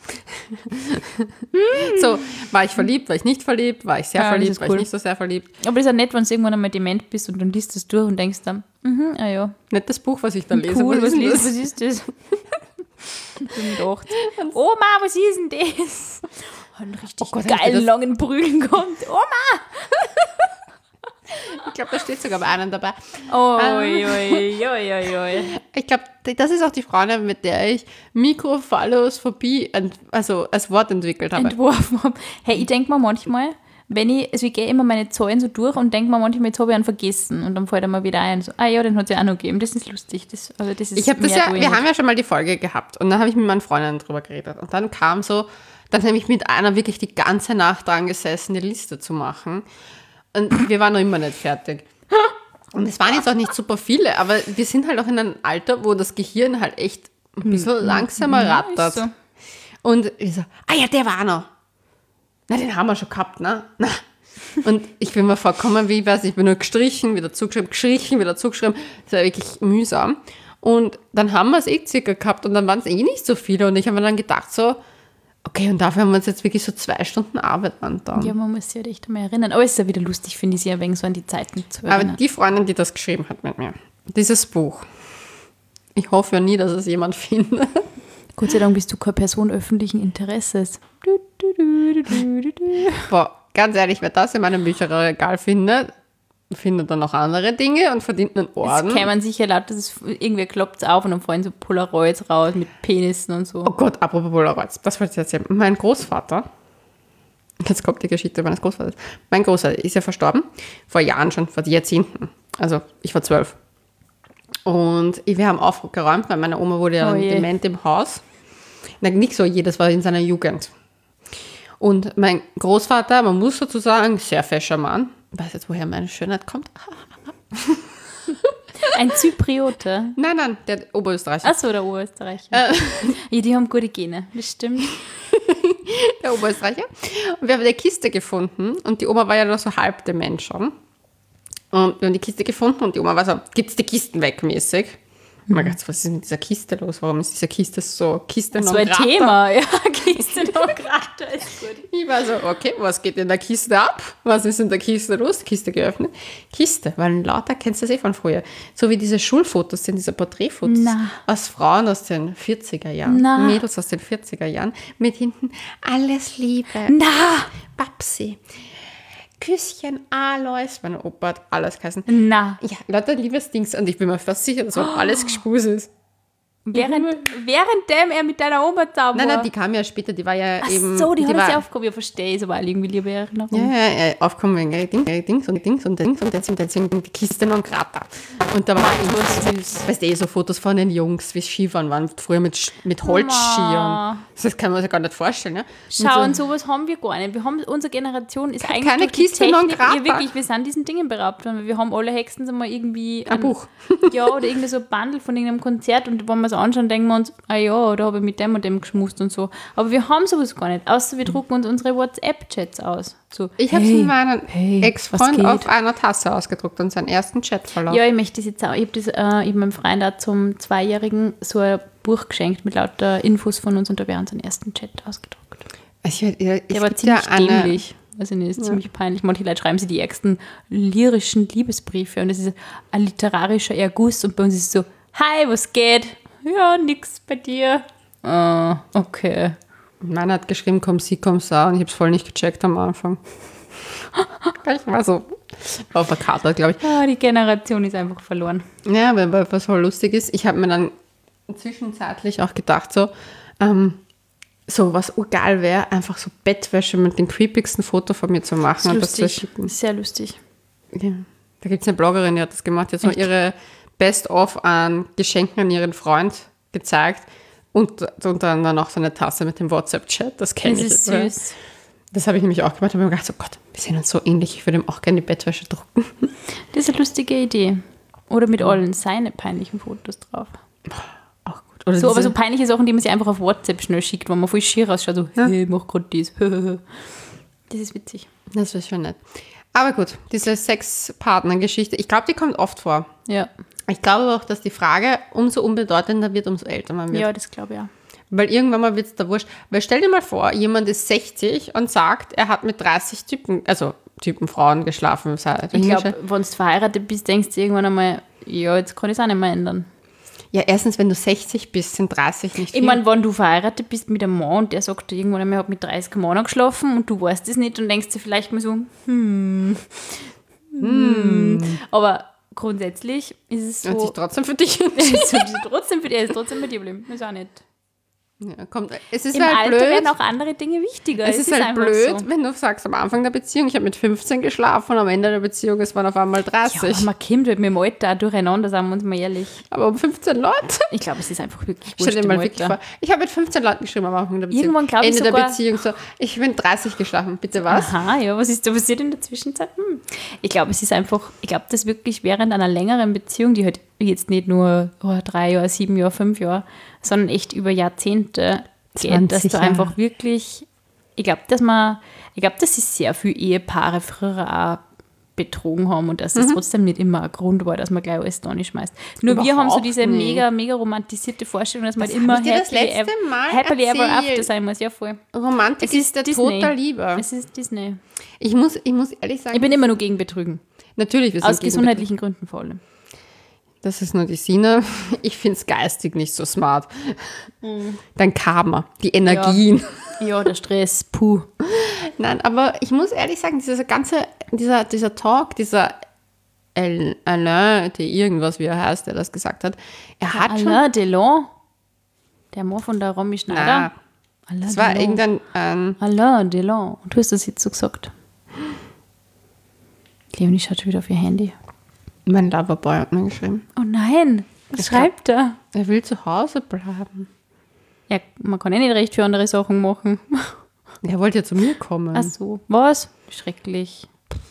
Speaker 1: So, war ich verliebt, war ich nicht verliebt, war ich sehr
Speaker 2: Ja, das
Speaker 1: verliebt,
Speaker 2: ist
Speaker 1: war
Speaker 2: cool.
Speaker 1: ich nicht so sehr verliebt.
Speaker 2: Aber das ist auch nett, wenn du irgendwann einmal dement bist und dann liest das durch und denkst dann, mhm, ah ja,
Speaker 1: Nicht das Buch, was ich da lese.
Speaker 2: cool, was,
Speaker 1: ist denn
Speaker 2: liest,
Speaker 1: das?
Speaker 2: was ist das? Ich hab mir gedacht, Oma, was ist denn das? Einen richtig
Speaker 1: Oh Gott, hab ich
Speaker 2: geilen,
Speaker 1: das-
Speaker 2: langen Prügeln kommt. Oma!
Speaker 1: Ich glaube, da steht sogar bei einem dabei.
Speaker 2: Oi, oi, oi, oi, oi.
Speaker 1: Ich glaube, das ist auch die Frau, mit der ich Mikrophallosphobie ent- also als Wort entwickelt habe.
Speaker 2: Entworfen habe. Hey, ich denke mir manchmal, wenn ich, also ich gehe immer meine Zahlen so durch und denke mir manchmal, jetzt habe ich einen vergessen und dann fällt er mal wieder ein, so, ah ja, den hat es ja auch noch gegeben, das ist lustig. Das, also das ist
Speaker 1: Ich habe das
Speaker 2: mehr
Speaker 1: ja,
Speaker 2: tue ich
Speaker 1: wir
Speaker 2: nicht.
Speaker 1: haben ja schon mal die Folge gehabt und dann habe ich mit meinen Freundinnen drüber geredet und dann kam so, dann habe ich mit einer wirklich die ganze Nacht dran gesessen, die Liste zu machen und wir waren noch immer nicht fertig. Und es waren jetzt auch nicht super viele, aber wir sind halt auch in einem Alter, wo das Gehirn halt echt ein bisschen langsamer
Speaker 2: Ja,
Speaker 1: rattert.
Speaker 2: ist so.
Speaker 1: Und ich so, ah ja, der war noch. Na, den haben wir schon gehabt, ne? Na. Und ich bin mir vorgekommen, wie ich weiß, ich bin nur gestrichen, wieder zugeschrieben, gestrichen, wieder zugeschrieben. Das war wirklich mühsam. Und dann haben wir es eh circa gehabt und dann waren es eh nicht so viele. Und ich habe mir dann gedacht so, okay, und dafür haben wir uns jetzt wirklich so zwei Stunden Arbeit angetan.
Speaker 2: Ja, man muss sich ja echt einmal erinnern. Aber es ist ja wieder lustig, finde ich, sich ein wenig so an die Zeiten zu
Speaker 1: Aber
Speaker 2: erinnern.
Speaker 1: die Freundin, die das geschrieben hat mit mir, dieses Buch, ich hoffe ja nie, dass es jemand findet.
Speaker 2: Gott sei Dank bist du keine Person öffentlichen Interesses. Du, du, du, du, du, du, du.
Speaker 1: Boah, ganz ehrlich, wer das in meinem Bücherregal findet, findet dann noch andere Dinge und verdient einen
Speaker 2: Es
Speaker 1: Orden.
Speaker 2: kämen sicher laut, dass es irgendwie klopft es auf und dann fallen so Polaroids raus mit Penissen und so.
Speaker 1: Oh Gott, apropos Polaroids, das wollte ich erzählen. Mein Großvater, jetzt kommt die Geschichte meines Großvaters. Mein Großvater ist ja verstorben, vor Jahren schon, vor Jahrzehnten. Also ich war zwölf. Und wir haben aufgeräumt, weil meine Oma wurde ja
Speaker 2: Oh je.
Speaker 1: dement im Haus. Na, nicht so je, das war in seiner Jugend. Und mein Großvater, man muss dazu sagen, sehr fescher Mann. Ich weiß jetzt, woher meine Schönheit kommt.
Speaker 2: Ein Zypriote.
Speaker 1: Nein, nein, der Oberösterreicher.
Speaker 2: Achso, der Oberösterreicher.
Speaker 1: Äh.
Speaker 2: Ja, die haben gute Gene, das stimmt.
Speaker 1: Der Oberösterreicher. Und wir haben eine Kiste gefunden und die Oma war ja noch so halb dement schon. Und wir haben die Kiste gefunden und die Oma war so, gibt's die Kisten weg mäßig. Mhm. Ich gedacht, was ist mit dieser Kiste los? Warum ist diese Kiste so Kiste
Speaker 2: So
Speaker 1: non
Speaker 2: ein
Speaker 1: grata?
Speaker 2: Thema, ja, Kiste noch gerade, ist gut.
Speaker 1: Ich war so, okay, was geht in der Kiste ab? Was ist in der Kiste los? Kiste geöffnet. Kiste, weil lauter kennst du das eh von früher. So wie diese Schulfotos sind, diese Porträtfotos
Speaker 2: Na.
Speaker 1: aus Frauen aus den vierziger Jahren,
Speaker 2: Na.
Speaker 1: Mädels aus den vierziger Jahren, mit hinten alles Liebe,
Speaker 2: Na,
Speaker 1: Babsi, Küsschen, Alois, mein Opa hat alles geheißen.
Speaker 2: na.
Speaker 1: Ja, lauter Liebesdings und ich bin mir fast sicher, dass auch alles Gespus ist.
Speaker 2: Während, währenddem er mit deiner Oma da war.
Speaker 1: Nein, nein, die kam ja später, die war ja
Speaker 2: Ach
Speaker 1: eben...
Speaker 2: so, die, hat
Speaker 1: war,
Speaker 2: es ja aufgehoben. Ja, verstehe ich, aber auch irgendwie liebe Erinnerung.
Speaker 1: Ja, ja, ja, aufkommen wegen äh, Ding, äh, Dings und Dings und Dings und jetzt und jetzt sind die Kiste non grata. Und da war
Speaker 2: so süß.
Speaker 1: weißt du, eh so Fotos von den Jungs, wie Skifahren waren, früher mit, Sch- mit Holzskiern. Das kann man sich gar nicht vorstellen. Ja?
Speaker 2: Schau,
Speaker 1: und
Speaker 2: und sowas haben wir gar nicht. Wir haben, unsere Generation ist eigentlich
Speaker 1: keine
Speaker 2: durch die
Speaker 1: Kiste non
Speaker 2: Technik,
Speaker 1: grata.
Speaker 2: ja, wirklich, wir sind diesen Dingen beraubt worden. weil Wir haben alle höchstens einmal irgendwie
Speaker 1: Ein Buch.
Speaker 2: Ja, oder irgendwie so ein Bundle von irgendeinem Konzert und wenn wir es anschauen, denken wir uns, ah ja, da habe ich mit dem und dem geschmust und so. Aber wir haben sowas gar nicht, außer wir drucken uns unsere WhatsApp-Chats aus. So,
Speaker 1: Ich habe
Speaker 2: hey,
Speaker 1: es meinen
Speaker 2: hey, was
Speaker 1: Ex-Freund
Speaker 2: geht?
Speaker 1: auf einer Tasse ausgedruckt und seinen ersten Chatverlauf.
Speaker 2: Ja, ich möchte das jetzt auch. Ich habe das, äh, ich hab meinem Freund auch zum Zweijährigen so ein Buch geschenkt mit lauter Infos von uns und da wäre unseren ersten Chat ausgedruckt.
Speaker 1: Ich, ich, ich,
Speaker 2: Der war
Speaker 1: gibt
Speaker 2: ziemlich
Speaker 1: ja eine,
Speaker 2: dämlich. Also nee, ist ziemlich peinlich. Manche Leute schreiben sie die ärgsten lyrischen Liebesbriefe und das ist ein literarischer Erguss und bei uns ist es so, hi, was geht? Ja, nix bei dir. Ah, okay.
Speaker 1: Meiner hat geschrieben, komm sie, komm sa und ich habe es voll nicht gecheckt am Anfang. Ich war so war verkatert, glaube ich.
Speaker 2: Ah, die Generation ist einfach verloren.
Speaker 1: Ja, weil was voll lustig ist, ich habe mir dann zwischenzeitlich auch gedacht, so, ähm, so was urgeil wäre, einfach so Bettwäsche mit dem creepigsten Foto von mir zu machen.
Speaker 2: Das ist
Speaker 1: und das zu
Speaker 2: lustig.
Speaker 1: schicken.
Speaker 2: Das ist sehr lustig.
Speaker 1: Ja. Da gibt es eine Bloggerin, die hat das gemacht, die hat so ihre Best-of an Geschenken an ihren Freund gezeigt und, und dann, dann auch so eine Tasse mit dem WhatsApp-Chat, das kenne ich.
Speaker 2: Das ist
Speaker 1: oder?
Speaker 2: süß.
Speaker 1: Das habe ich nämlich auch gemacht, da habe ich mir gedacht, oh Gott, wir sehen uns so ähnlich, ich würde ihm auch gerne die Bettwäsche drucken.
Speaker 2: Das ist eine lustige Idee. Oder mit allen seine peinlichen Fotos drauf.
Speaker 1: Auch gut. Oder
Speaker 2: So, aber
Speaker 1: diese-
Speaker 2: so peinliche Sachen, die man sich einfach auf WhatsApp schnell schickt, wo man voll schier ausschaut, so,
Speaker 1: Ja.
Speaker 2: hey, mach grad das. Das ist witzig.
Speaker 1: Das wäre schon nett. Aber gut, diese Sexpartner-Geschichte, ich glaube, die kommt oft vor.
Speaker 2: Ja,
Speaker 1: Ich glaube auch, dass die Frage umso unbedeutender wird, umso älter man wird.
Speaker 2: ja, das glaube ich auch.
Speaker 1: Weil irgendwann mal wird es da wurscht. Weil stell dir mal vor, jemand ist sechzig und sagt, er hat mit dreißig Typen, also Typen Frauen geschlafen. Seit
Speaker 2: Ich glaube, wenn du verheiratet bist, denkst du irgendwann einmal, ja, jetzt kann ich es auch nicht mehr ändern.
Speaker 1: Ja, erstens, wenn du sechzig bist, sind dreißig nicht viel.
Speaker 2: Ich meine, wenn du verheiratet bist mit einem Mann und der sagt dir irgendwann einmal, ich habe mit dreißig Männern geschlafen und du weißt es nicht und denkst dir vielleicht mal so, hm, hm. Aber grundsätzlich ist es
Speaker 1: Hat sich
Speaker 2: so,
Speaker 1: trotzdem für dich
Speaker 2: es ist trotzdem für dich, er ist trotzdem mit dir geblieben. Ist auch nicht.
Speaker 1: ja, kommt. Es ist
Speaker 2: Im
Speaker 1: halt
Speaker 2: Alter
Speaker 1: blöd.
Speaker 2: werden auch andere Dinge wichtiger.
Speaker 1: Es ist halt
Speaker 2: einfach
Speaker 1: blöd,
Speaker 2: so.
Speaker 1: wenn du sagst, am Anfang der Beziehung, ich habe mit fünfzehn geschlafen und am Ende der Beziehung, es waren auf einmal
Speaker 2: Ja,
Speaker 1: dreißig.
Speaker 2: aber man kommt halt mit dem Alter auch durcheinander, sagen wir uns mal ehrlich.
Speaker 1: Aber um fünfzehn Leute?
Speaker 2: Ich glaube, es ist einfach wirklich
Speaker 1: Stell
Speaker 2: wurscht
Speaker 1: dir
Speaker 2: im
Speaker 1: mal
Speaker 2: Alter.
Speaker 1: wirklich vor. Ich habe mit fünfzehn Leuten geschrieben am Anfang der Beziehung.
Speaker 2: Irgendwann glaub ich
Speaker 1: Ende der
Speaker 2: sogar-
Speaker 1: Beziehung so, ich bin dreißig geschlafen, bitte was?
Speaker 2: Aha, ja, was ist da passiert in der Zwischenzeit? Hm. Ich glaube, es ist einfach, ich glaube, dass wirklich während einer längeren Beziehung, die halt jetzt nicht nur oh, drei Jahre, sieben Jahre, fünf Jahre, sondern echt über Jahrzehnte geht, dass
Speaker 1: zwanzig
Speaker 2: du
Speaker 1: Jahre.
Speaker 2: einfach wirklich, ich glaube, dass man, ich glaube, dass sich sehr viele Ehepaare früher auch betrogen haben und dass das trotzdem nicht immer ein Grund war, dass man gleich alles da nicht schmeißt. Nur wir haben so
Speaker 1: Überhaupt
Speaker 2: diese
Speaker 1: nicht.
Speaker 2: mega, mega romantisierte Vorstellung, dass man
Speaker 1: Das
Speaker 2: halt immer
Speaker 1: hab ich dir das
Speaker 2: happily,
Speaker 1: letzte
Speaker 2: ever,
Speaker 1: Mal
Speaker 2: happily ever
Speaker 1: erzählt.
Speaker 2: after sein muss. Ja, voll.
Speaker 1: Romantik
Speaker 2: Es
Speaker 1: ist,
Speaker 2: ist
Speaker 1: der
Speaker 2: Disney.
Speaker 1: Tod der Liebe.
Speaker 2: Es ist Disney.
Speaker 1: Ich muss, ich muss ehrlich sagen,
Speaker 2: Ich bin immer nur gegen Betrügen.
Speaker 1: natürlich, wir sind
Speaker 2: Aus
Speaker 1: gegen
Speaker 2: gesundheitlichen Gründen vor allem.
Speaker 1: Betrug. Das ist nur die Sina. Ich finde es geistig nicht so smart. Dein Karma, die Energien.
Speaker 2: Ja, der Stress, puh.
Speaker 1: Nein, aber ich muss ehrlich sagen, dieser ganze, dieser, dieser Talk, dieser El- Alain, der irgendwas, wie er heißt, der das gesagt hat, er hat schon,
Speaker 2: Alain Delon, der Mann von der Romy Schneider.
Speaker 1: na,
Speaker 2: Alain
Speaker 1: das war
Speaker 2: Delon.
Speaker 1: irgendein, ähm,
Speaker 2: Alain Delon. Und du hast das jetzt so gesagt. Leonie schaut schon wieder auf ihr Handy.
Speaker 1: mein Loverboy hat mir geschrieben.
Speaker 2: Oh nein, was
Speaker 1: Ich
Speaker 2: schreibt er?
Speaker 1: Er will zu Hause bleiben.
Speaker 2: Ja, man kann eh nicht recht für andere Sachen machen.
Speaker 1: Er wollte ja zu mir kommen.
Speaker 2: Ach so, was? Schrecklich.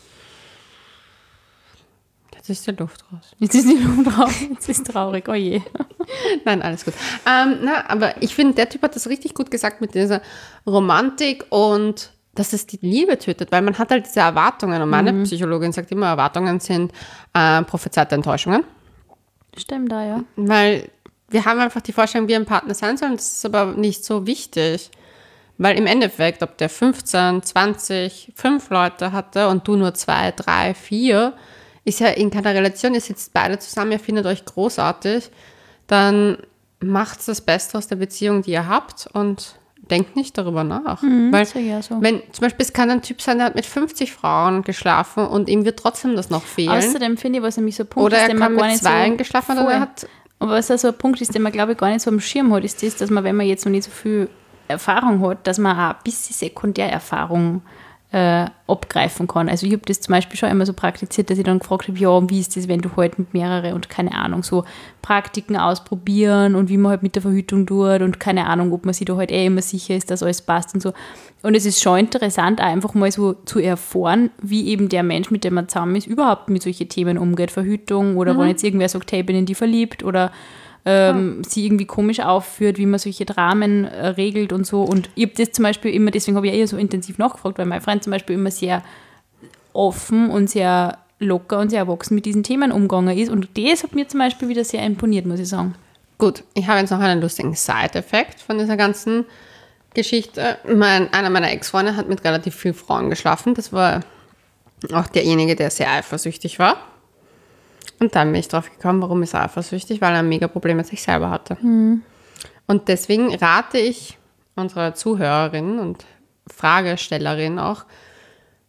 Speaker 1: Jetzt ist die Luft raus.
Speaker 2: Jetzt ist die Luft drauf, jetzt ist traurig, oh je.
Speaker 1: Nein, alles gut. Ähm, na, aber ich finde, der Typ hat das richtig gut gesagt mit dieser Romantik und dass es die Liebe tötet, weil man hat halt diese Erwartungen und meine Psychologin sagt immer, Erwartungen sind äh, prophezeite Enttäuschungen,
Speaker 2: Stimmt da, ja.
Speaker 1: weil wir haben einfach die Vorstellung, wie ein Partner sein soll, und das ist aber nicht so wichtig, weil im Endeffekt, ob der fünfzehn, zwanzig, fünf Leute hatte und du nur zwei, drei, vier, ist ja in keiner Relation, ihr sitzt beide zusammen, ihr findet euch großartig, dann macht das Beste aus der Beziehung, die ihr habt und denkt nicht darüber nach. Weil,
Speaker 2: sag ich auch so.
Speaker 1: wenn zum Beispiel, es kann ein Typ sein, der hat mit fünfzig Frauen geschlafen und ihm wird trotzdem das noch fehlen.
Speaker 2: Außerdem finde ich, was nämlich so ein Punkt
Speaker 1: Oder
Speaker 2: ist,
Speaker 1: er
Speaker 2: den
Speaker 1: kann
Speaker 2: man gar
Speaker 1: mit
Speaker 2: nicht
Speaker 1: zweien
Speaker 2: so
Speaker 1: geschlafen oder
Speaker 2: voll.
Speaker 1: er hat.
Speaker 2: Aber was also ein Punkt ist, den man, glaube ich, gar nicht so am Schirm hat, ist das, dass man, wenn man jetzt noch nicht so viel Erfahrung hat, dass man auch ein bisschen Sekundärerfahrung äh, abgreifen kann. Also ich habe das zum Beispiel schon immer so praktiziert, dass ich dann gefragt habe, ja, wie ist das, wenn du halt mit mehreren und keine Ahnung, so Praktiken ausprobieren und wie man halt mit der Verhütung tut und keine Ahnung, ob man sich da halt eh immer sicher ist, dass alles passt und so. Und es ist schon interessant, auch einfach mal so zu erfahren, wie eben der Mensch, mit dem man zusammen ist, überhaupt mit solchen Themen umgeht. Verhütung oder
Speaker 1: Mhm.
Speaker 2: wenn jetzt irgendwer sagt, hey, ich bin in die verliebt oder ähm, sie irgendwie komisch aufführt, wie man solche Dramen äh, regelt und so. Und ich habe das zum Beispiel immer, deswegen habe ich ja eher so intensiv nachgefragt, weil mein Freund zum Beispiel immer sehr offen und sehr locker und sehr erwachsen mit diesen Themen umgegangen ist. Und das hat mir zum Beispiel wieder sehr imponiert, muss ich sagen.
Speaker 1: Gut, ich habe jetzt noch einen lustigen Side-Effekt von dieser ganzen Geschichte. Mein, einer meiner Ex-Freunde hat mit relativ vielen Frauen geschlafen. Das war auch derjenige, der sehr eifersüchtig war. Und dann bin ich drauf gekommen, warum ist er eifersüchtig? Weil er ein mega Problem mit sich selber hatte.
Speaker 2: Mhm.
Speaker 1: Und deswegen rate ich unserer Zuhörerin und Fragestellerin auch,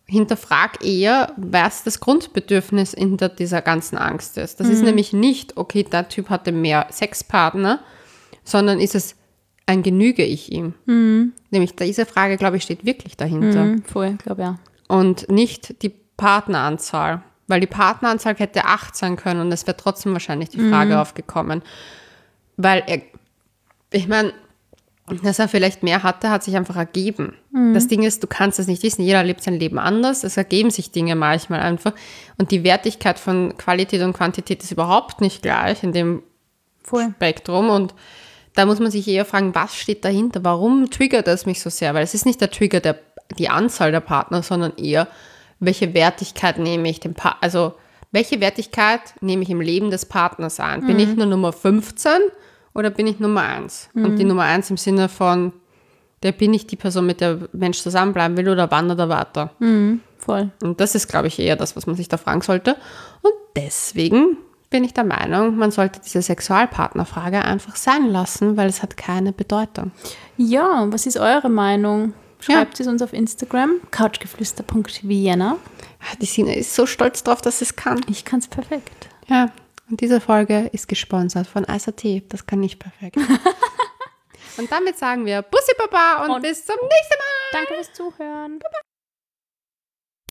Speaker 1: hinterfrag eher, was das Grundbedürfnis hinter dieser ganzen Angst ist. Das mhm. ist nämlich nicht, okay, der Typ hatte mehr Sexpartner, sondern ist es, ein genüge ich ihm? Mhm. Nämlich diese Frage, glaube ich, steht wirklich dahinter.
Speaker 2: Mhm, voll, glaube ja.
Speaker 1: Und nicht die Partneranzahl. Weil die Partneranzahl hätte acht sein können und es wäre trotzdem wahrscheinlich die Frage mhm. aufgekommen. Weil er, ich meine, dass er vielleicht mehr hatte, hat sich einfach ergeben. Mhm. Das Ding ist, du kannst es nicht wissen. Jeder lebt sein Leben anders. Es ergeben sich Dinge manchmal einfach. Und die Wertigkeit von Qualität und Quantität ist überhaupt nicht gleich in dem Voll. Spektrum. Und da muss man sich eher fragen, was steht dahinter? Warum triggert das mich so sehr? Weil es ist nicht der Trigger, der, die Anzahl der Partner, sondern eher, welche Wertigkeit nehme ich dem Pa- also welche Wertigkeit nehme ich im Leben des Partners an? Mhm. Bin ich nur Nummer fünfzehn oder bin ich Nummer eins? Mhm. Und die Nummer eins im Sinne von, der bin ich die Person, mit der der Mensch zusammenbleiben will oder wandert er weiter?
Speaker 2: Mhm. Voll.
Speaker 1: Und das ist, glaube ich, eher das, was man sich da fragen sollte. Und deswegen bin ich der Meinung, man sollte diese Sexualpartnerfrage einfach sein lassen, weil es hat keine Bedeutung.
Speaker 2: Ja, was ist eure Meinung? Schreibt ja. es uns auf Instagram, couchgeflüster punkt vienna.
Speaker 1: Die Sina ist so stolz drauf, dass sie es kann.
Speaker 2: Ich kann es perfekt.
Speaker 1: Ja, und diese Folge ist gesponsert von Isotee. Das kann ich perfekt. Und damit sagen wir Bussi Baba und, und bis zum nächsten Mal.
Speaker 2: Danke fürs Zuhören. Baba.